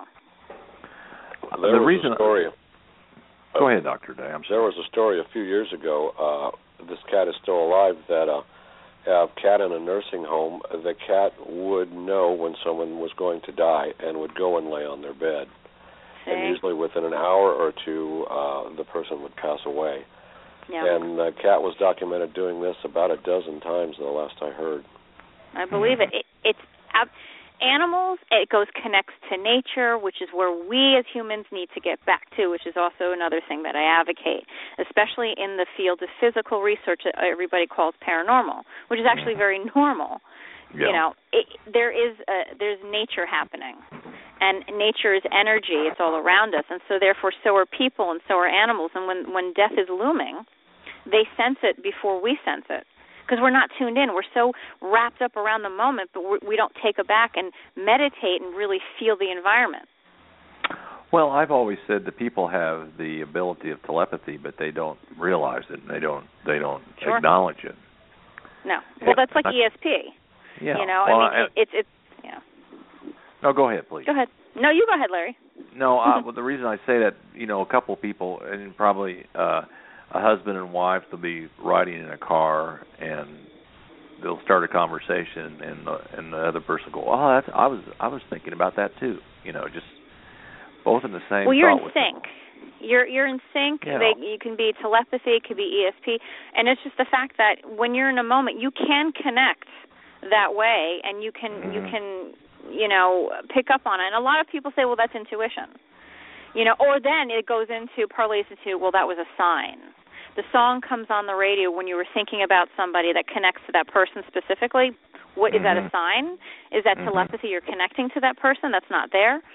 There the was reason a story. Go ahead, Doctor Day. There was a story a few years ago. Uh, this cat is still alive. That uh, a cat in a nursing home. The cat would know when someone was going to die and would go and lay on their bed. And usually within an hour or two, uh, the person would pass away. Yeah. And the cat was documented doing this about a dozen times the last I heard. I believe it. it it's uh, animals. It goes connects to nature, which is where we as humans need to get back to, which is also another thing that I advocate, especially in the field of physical research that everybody calls paranormal, which is actually very normal. Yeah. You know, it, there is a, there's nature happening. And nature is energy. It's all around us. And so, therefore, so are people and so are animals. And when, when death is looming, they sense it before we sense it because we're not tuned in. We're so wrapped up around the moment, but we're, we don't take it back and meditate and really feel the environment. Well, I've always said that people have the ability of telepathy, but they don't realize it. And they don't. They don't sure. acknowledge it. No. Well, that's like E S P. Yeah. You know, well, I mean, it, it's it's yeah. No, go ahead, please. Go ahead. No, you go ahead, Larry. No, uh, well, the reason I say that, you know, a couple of people, and probably uh, a husband and wife, they'll be riding in a car, and they'll start a conversation, and the, and the other person will go, "Oh, that's, I was I was thinking about that too." You know, just both in the same. Well, you're in thought sync. Them. You're you're in sync. Yeah. They, you can be telepathy, it could be E S P, and it's just the fact that when you're in a moment, you can connect that way, and you can mm-hmm. you can. you know, pick up on it. And a lot of people say, well, that's intuition. You know, or then it goes into, parlays into, well, that was a sign. The song comes on the radio when you were thinking about somebody that connects to that person specifically. What, mm-hmm. is that a sign? Is that mm-hmm. telepathy? You're connecting to that person that's not there?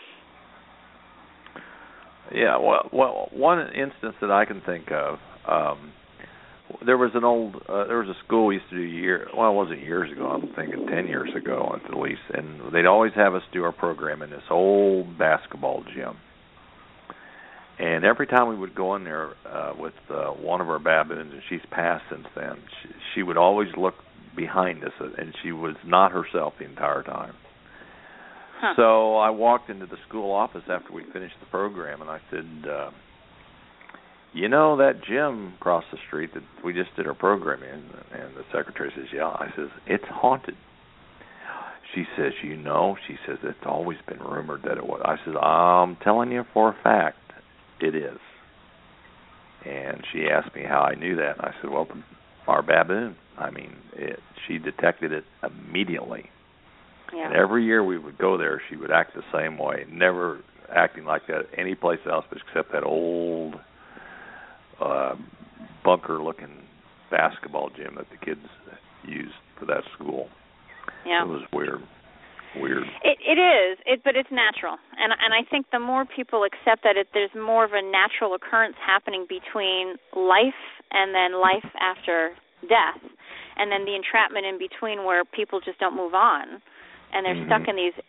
Yeah, well, well, one instance that I can think of, um, there was an old, uh, there was a school we used to do year, well, it wasn't years ago, I'm thinking ten years ago at least, and they'd always have us do our program in this old basketball gym. And every time we would go in there uh, with uh, one of our baboons, and she's passed since then, she, she would always look behind us, and she was not herself the entire time. Huh. So I walked into the school office after we finished the program, and I said, uh, you know that gym across the street that we just did our program in? And the secretary says, yeah. I says, it's haunted. She says, you know, she says, it's always been rumored that it was. I says, I'm telling you for a fact, it is. And she asked me how I knew that. And I said, well, our baboon. I mean, it, she detected it immediately. Yeah. And every year we would go there, she would act the same way, never acting like that any place else except that old uh, bunker-looking basketball gym that the kids used for that school. Yeah. It was weird. Weird. It it is, it, but it's natural, and and I think the more people accept that, it there's more of a natural occurrence happening between life and then life after death, and then the entrapment in between where people just don't move on, and they're mm-hmm. stuck in these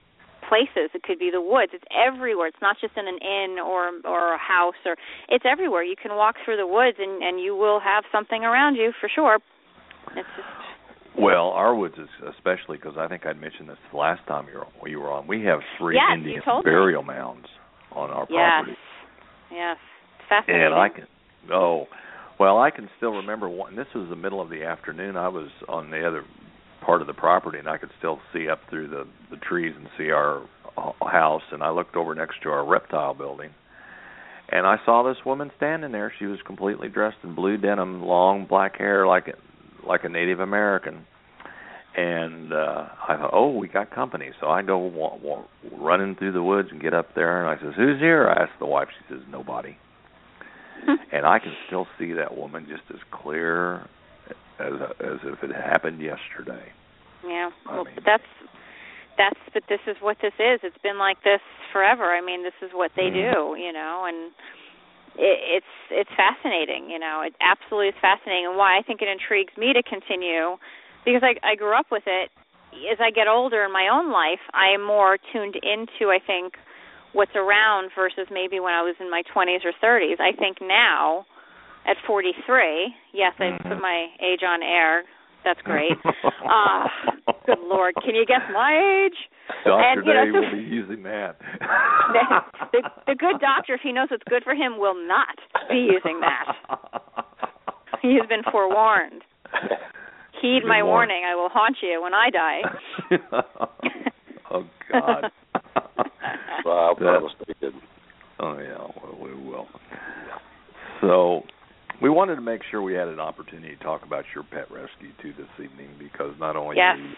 places. It could be the woods. It's everywhere. It's not just in an inn or or a house, or it's everywhere. You can walk through the woods and, and you will have something around you for sure. It's just well, our woods is especially because I think I'd mentioned this the last time you were, you were on. We have three yes, Indian you told burial me. mounds on our yes. property. Yes, it's fascinating. And I can oh, well, I can still remember one. This was the middle of the afternoon. I was on the other part of the property, and I could still see up through the, the trees and see our house, and I looked over next to our reptile building, and I saw this woman standing there. She was completely dressed in blue denim, long black hair like a, like a Native American, and uh, I thought, oh, we got company. So I go wa- wa- running through the woods and get up there, and I says, who's here? I asked the wife. She says, nobody. And I can still see that woman just as clear as as if it happened yesterday. Yeah, well, I mean, but that's that's but this is what this is. It's been like this forever. I mean, this is what they mm-hmm. do, you know, and it, it's it's fascinating, you know. It absolutely is fascinating, and why I think it intrigues me to continue, because I I grew up with it. As I get older in my own life, I am more tuned into, I think, what's around versus maybe when I was in my twenties or thirties. I think now, at forty-three, yes, I put my age on air. That's great. uh, good Lord, can you guess my age? Doctor and, you know, Day so, will be using that. the, the, the good doctor, if he knows what's good for him, will not be using that. He has been forewarned. Heed my warned. warning. I will haunt you when I die. Oh, God. Well, I'll promise they didn't. Oh, yeah, well, we will. So we wanted to make sure we had an opportunity to talk about your pet rescue, too, this evening, because not only yes. are you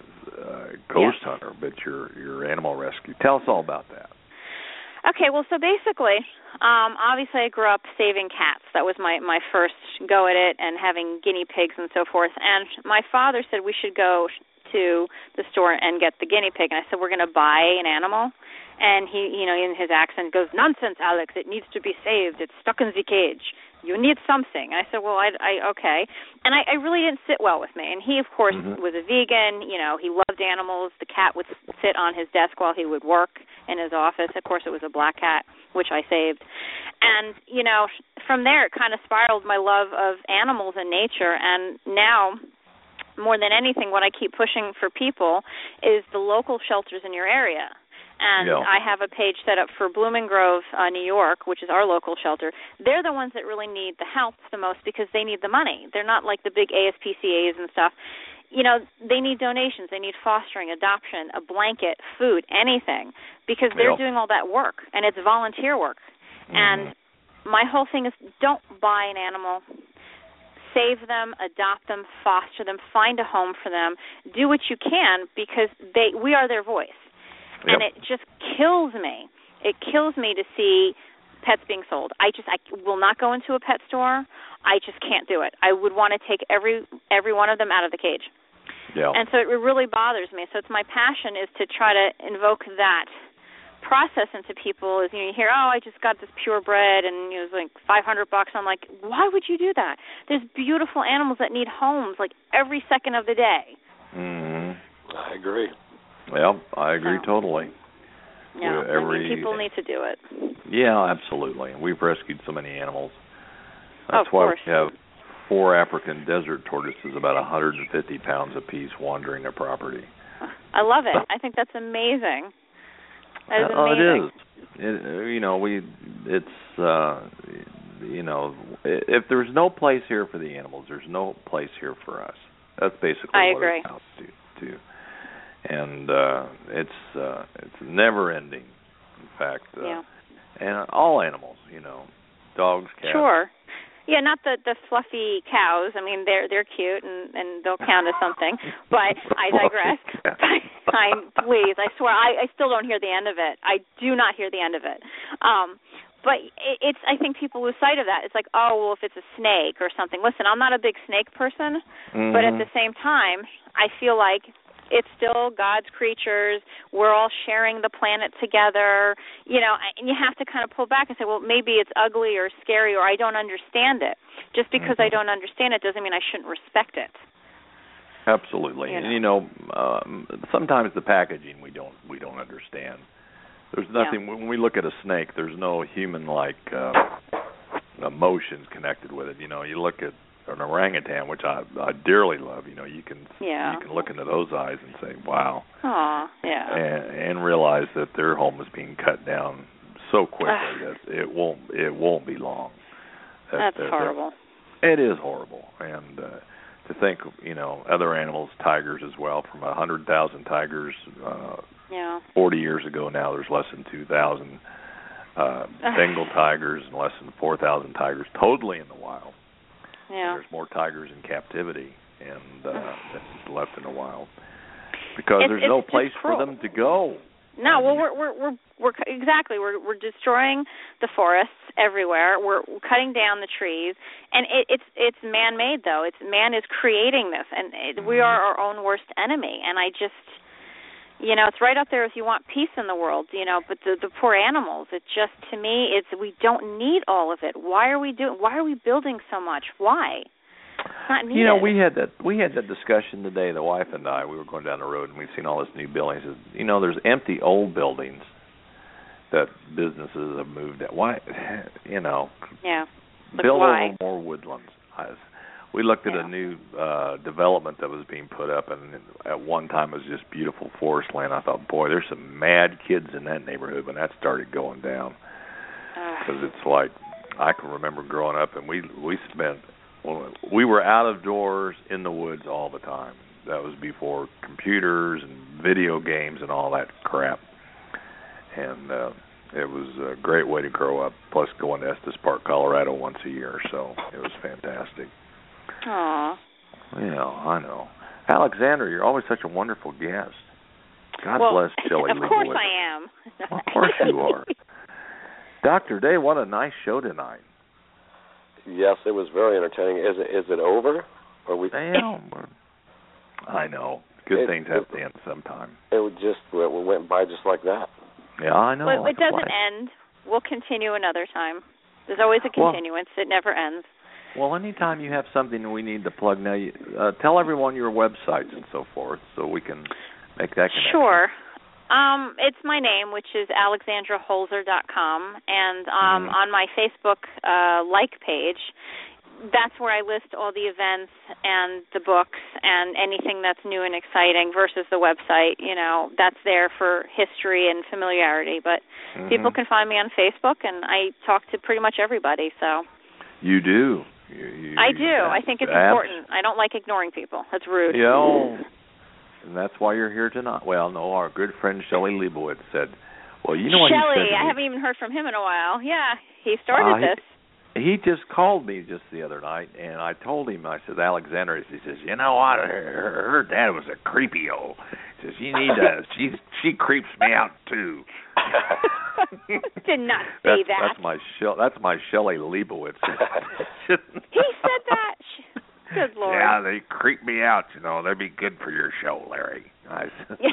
a ghost yes. hunter, but your your animal rescue. Tell us all about that. Okay, well, so basically, um, obviously I grew up saving cats. That was my, my first go at it, and having guinea pigs and so forth. And my father said we should go to the store and get the guinea pig. And I said, we're going to buy an animal. And he, you know, in his accent goes, nonsense, Alex, it needs to be saved. It's stuck in the cage. You need something. I said, well, I, I okay. And I, I really didn't sit well with me. And he, of course, mm-hmm. was a vegan. You know, he loved animals. The cat would sit on his desk while he would work in his office. Of course, it was a black cat, which I saved. And, you know, from there it kind of spiraled my love of animals and nature. And now, more than anything, what I keep pushing for people is the local shelters in your area. And yeah. I have a page set up for Blooming Grove, uh, New York, which is our local shelter. They're the ones that really need the help the most because they need the money. They're not like the big A S P C As and stuff. You know, they need donations. They need fostering, adoption, a blanket, food, anything, because they're yeah. doing all that work, and it's volunteer work. Mm-hmm. And my whole thing is don't buy an animal. Save them, adopt them, foster them, find a home for them. Do what you can because they we are their voice. Yep. And it just kills me. It kills me to see pets being sold. I just I will not go into a pet store. I just can't do it. I would want to take every every one of them out of the cage. Yeah. And so it really bothers me. So it's my passion is to try to invoke that process into people. Is you know you hear, oh, I just got this purebred and it was like five hundred bucks. I'm like, why would you do that? There's beautiful animals that need homes like every second of the day. Mm-hmm. I agree. Well, I agree so, totally. Yeah, every, I mean, people need to do it. Yeah, absolutely. We've rescued so many animals. of That's why course. we have four African desert tortoises, about one hundred fifty pounds apiece, wandering a property. I love it. I think that's amazing. That is oh, amazing. it is. It, you know, we. It's. Uh, you know, if there's no place here for the animals, there's no place here for us. That's basically I what agree. it comes to. to. And uh, it's uh, it's never ending. In fact, uh, yeah. and all animals, you know, dogs, cats. Sure. Yeah, not the the fluffy cows. I mean, they're they're cute and, and they'll count as something. But I digress. I please, I swear, I, I still don't hear the end of it. I do not hear the end of it. Um, but it, it's I think people lose sight of that. It's like, oh, well, if it's a snake or something. Listen, I'm not a big snake person, mm-hmm. but at the same time, I feel like it's still God's creatures. We're all sharing the planet together, you know, and you have to kind of pull back and say, well, maybe it's ugly or scary or I don't understand it. Just because mm-hmm. I don't understand it doesn't mean I shouldn't respect it. Absolutely. You know. And you know, um, sometimes the packaging we don't we don't understand. There's nothing yeah. when we look at a snake. There's no human-like uh, emotions connected with it. You know, you look at an orangutan, which I, I dearly love. You know, you can yeah. you can look into those eyes and say, "Wow," Aw, yeah, and, and realize that their home is being cut down so quickly that it won't it won't be long. That, That's that, horrible. That, it is horrible, and uh, to think, you know, other animals, tigers as well, from a hundred thousand tigers. Uh, Yeah. Forty years ago now, there's less than two thousand uh, Bengal tigers and less than four thousand tigers totally in the wild. Yeah. And there's more tigers in captivity and uh, than left in the wild because it's, there's it's no place for them to go. No, well, we're we're we're, we're exactly we're we're destroying the forests everywhere. We're cutting down the trees, and it, it's it's man-made though. It's man is creating this, and it, we are our own worst enemy. And I just. You know, it's right up there if you want peace in the world, you know, but the the poor animals, it just, to me, it's we don't need all of it. Why are we doing, why are we building so much? Why? It's not needed. You know, we had that we had that discussion today, the wife and I, we were going down the road and we've seen all this new buildings. You know, there's empty old buildings that businesses have moved at. Why, you know, yeah. Like build why? a little more woodlands. I, We looked at yeah. a new uh, development that was being put up, and at one time it was just beautiful forest land. I thought, boy, there's some mad kids in that neighborhood when that started going down. Because uh. it's like, I can remember growing up, and we we spent, well, we were out of doors in the woods all the time. That was before computers and video games and all that crap. And uh, it was a great way to grow up, plus going to Estes Park, Colorado once a year, so it was fantastic. Aw. Yeah, I know. Alexander, you're always such a wonderful guest. God well, bless Shelley. Of course I am. Well, of course you are. Doctor Day, what a nice show tonight. Yes, it was very entertaining. Is it is it over? Or we? Damn. I know. Good it, things have to end sometime. It would just it went by just like that. Yeah, I know. Well, it doesn't end. We'll continue another time. There's always a continuance. Well, it never ends. Well, anytime you have something we need to plug now, you, uh, tell everyone your websites and so forth so we can make that connection. Sure. Um, it's my name, which is alexandra holzer dot com, and um, mm-hmm. on my Facebook uh, like page, that's where I list all the events and the books and anything that's new and exciting versus the website. You know, that's there for history and familiarity, but mm-hmm. people can find me on Facebook, and I talk to pretty much everybody, so. You do. You, you, I do. I think it's abs- important. I don't like ignoring people. That's rude. Yeah, oh, and that's why you're here tonight. Well, no, our good friend Shelley Leibowitz said, well, you know what Shelley, he said to I me? haven't even heard from him in a while. Yeah, he started uh, this. He, he just called me just the other night, and I told him, I said, Alexander, he says, you know what, her, her dad was a creepy-o. He says, you need to, she, she creeps me out, too. Did not say that's, that. That's my Shell, That's my Shelley Leibowitz. He said that. Good Lord. Yeah, they creep me out. You know, they'd be good for your show, Larry. I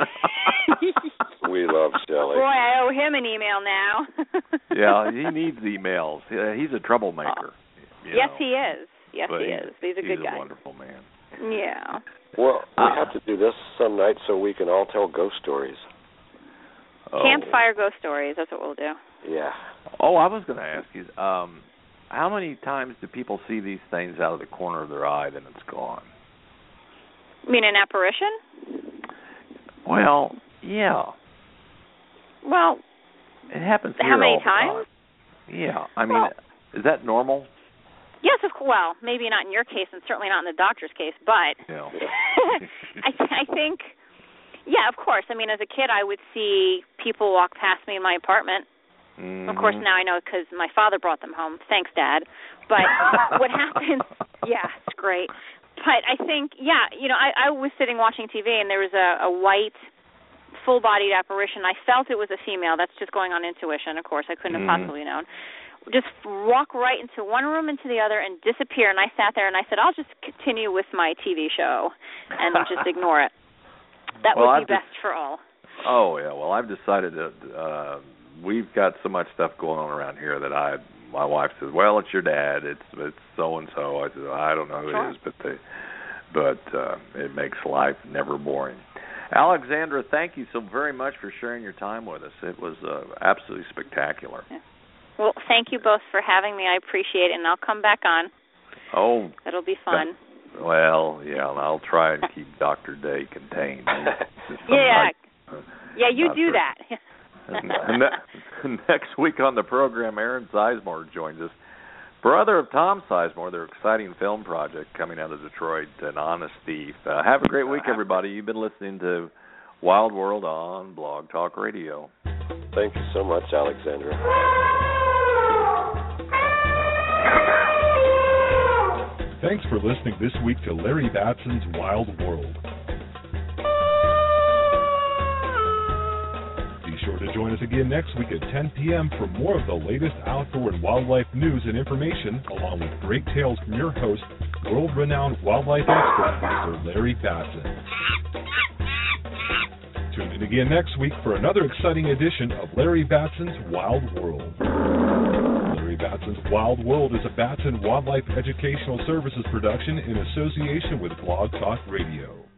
We love Shelley. Boy, I owe him an email now. Yeah, he needs emails. He's a troublemaker. You yes, know. he is. Yes, but he is. He's a he's good guy. He's a wonderful man. Yeah. Well, we uh, have to do this some night so we can all tell ghost stories. Oh. Campfire ghost stories. That's what we'll do. Yeah. Oh, I was going to ask you, um, how many times do people see these things out of the corner of their eye, then it's gone? You mean an apparition? Well, yeah. Well, it happens how here many all the times? Time. Yeah. I mean, well, is that normal? Yes, of course. Well, maybe not in your case, and certainly not in the doctor's case, but yeah. I, th- I think, yeah, of course. I mean, as a kid, I would see people walk past me in my apartment. Mm-hmm. Of course, now I know because my father brought them home. Thanks, Dad. But what happens, yeah, it's great. But I think, yeah, you know, I, I was sitting watching T V, and there was a, a white, full-bodied apparition. I felt it was a female. That's just going on intuition, of course. I couldn't mm-hmm. have possibly known. Just walk right into one room into the other and disappear. And I sat there and I said, I'll just continue with my T V show and just ignore it. That well, would be I've best just, for all. Oh, yeah. Well, I've decided that uh, we've got so much stuff going on around here that I, my wife says, well, it's your dad. It's it's so-and-so. I said, I don't know who sure. it is, but they, but uh, it makes life never boring. Alexandra, thank you so very much for sharing your time with us. It was uh, absolutely spectacular. Well, thank you both for having me. I appreciate it, and I'll come back on. Oh. It'll be fun. Well, yeah, and I'll try and keep Doctor Day contained. yeah. Night, uh, yeah, you do that. and ne- next week on the program, Aaron Sizemore joins us. Brother of Tom Sizemore, their exciting film project coming out of Detroit, An Honest Thief. Uh, have a great week, everybody. You've been listening to Wild World on Blog Talk Radio. Thank you so much, Alexandra. Thanks for listening this week to Larry Batson's Wild World. Be sure to join us again next week at ten p.m. for more of the latest outdoor and wildlife news and information, along with great tales from your host, world-renowned wildlife expert, Mister Larry Batson. Tune in again next week for another exciting edition of Larry Batson's Wild World. Larry Batson's Wild World is a Batson Wildlife Educational Services production in association with Blog Talk Radio.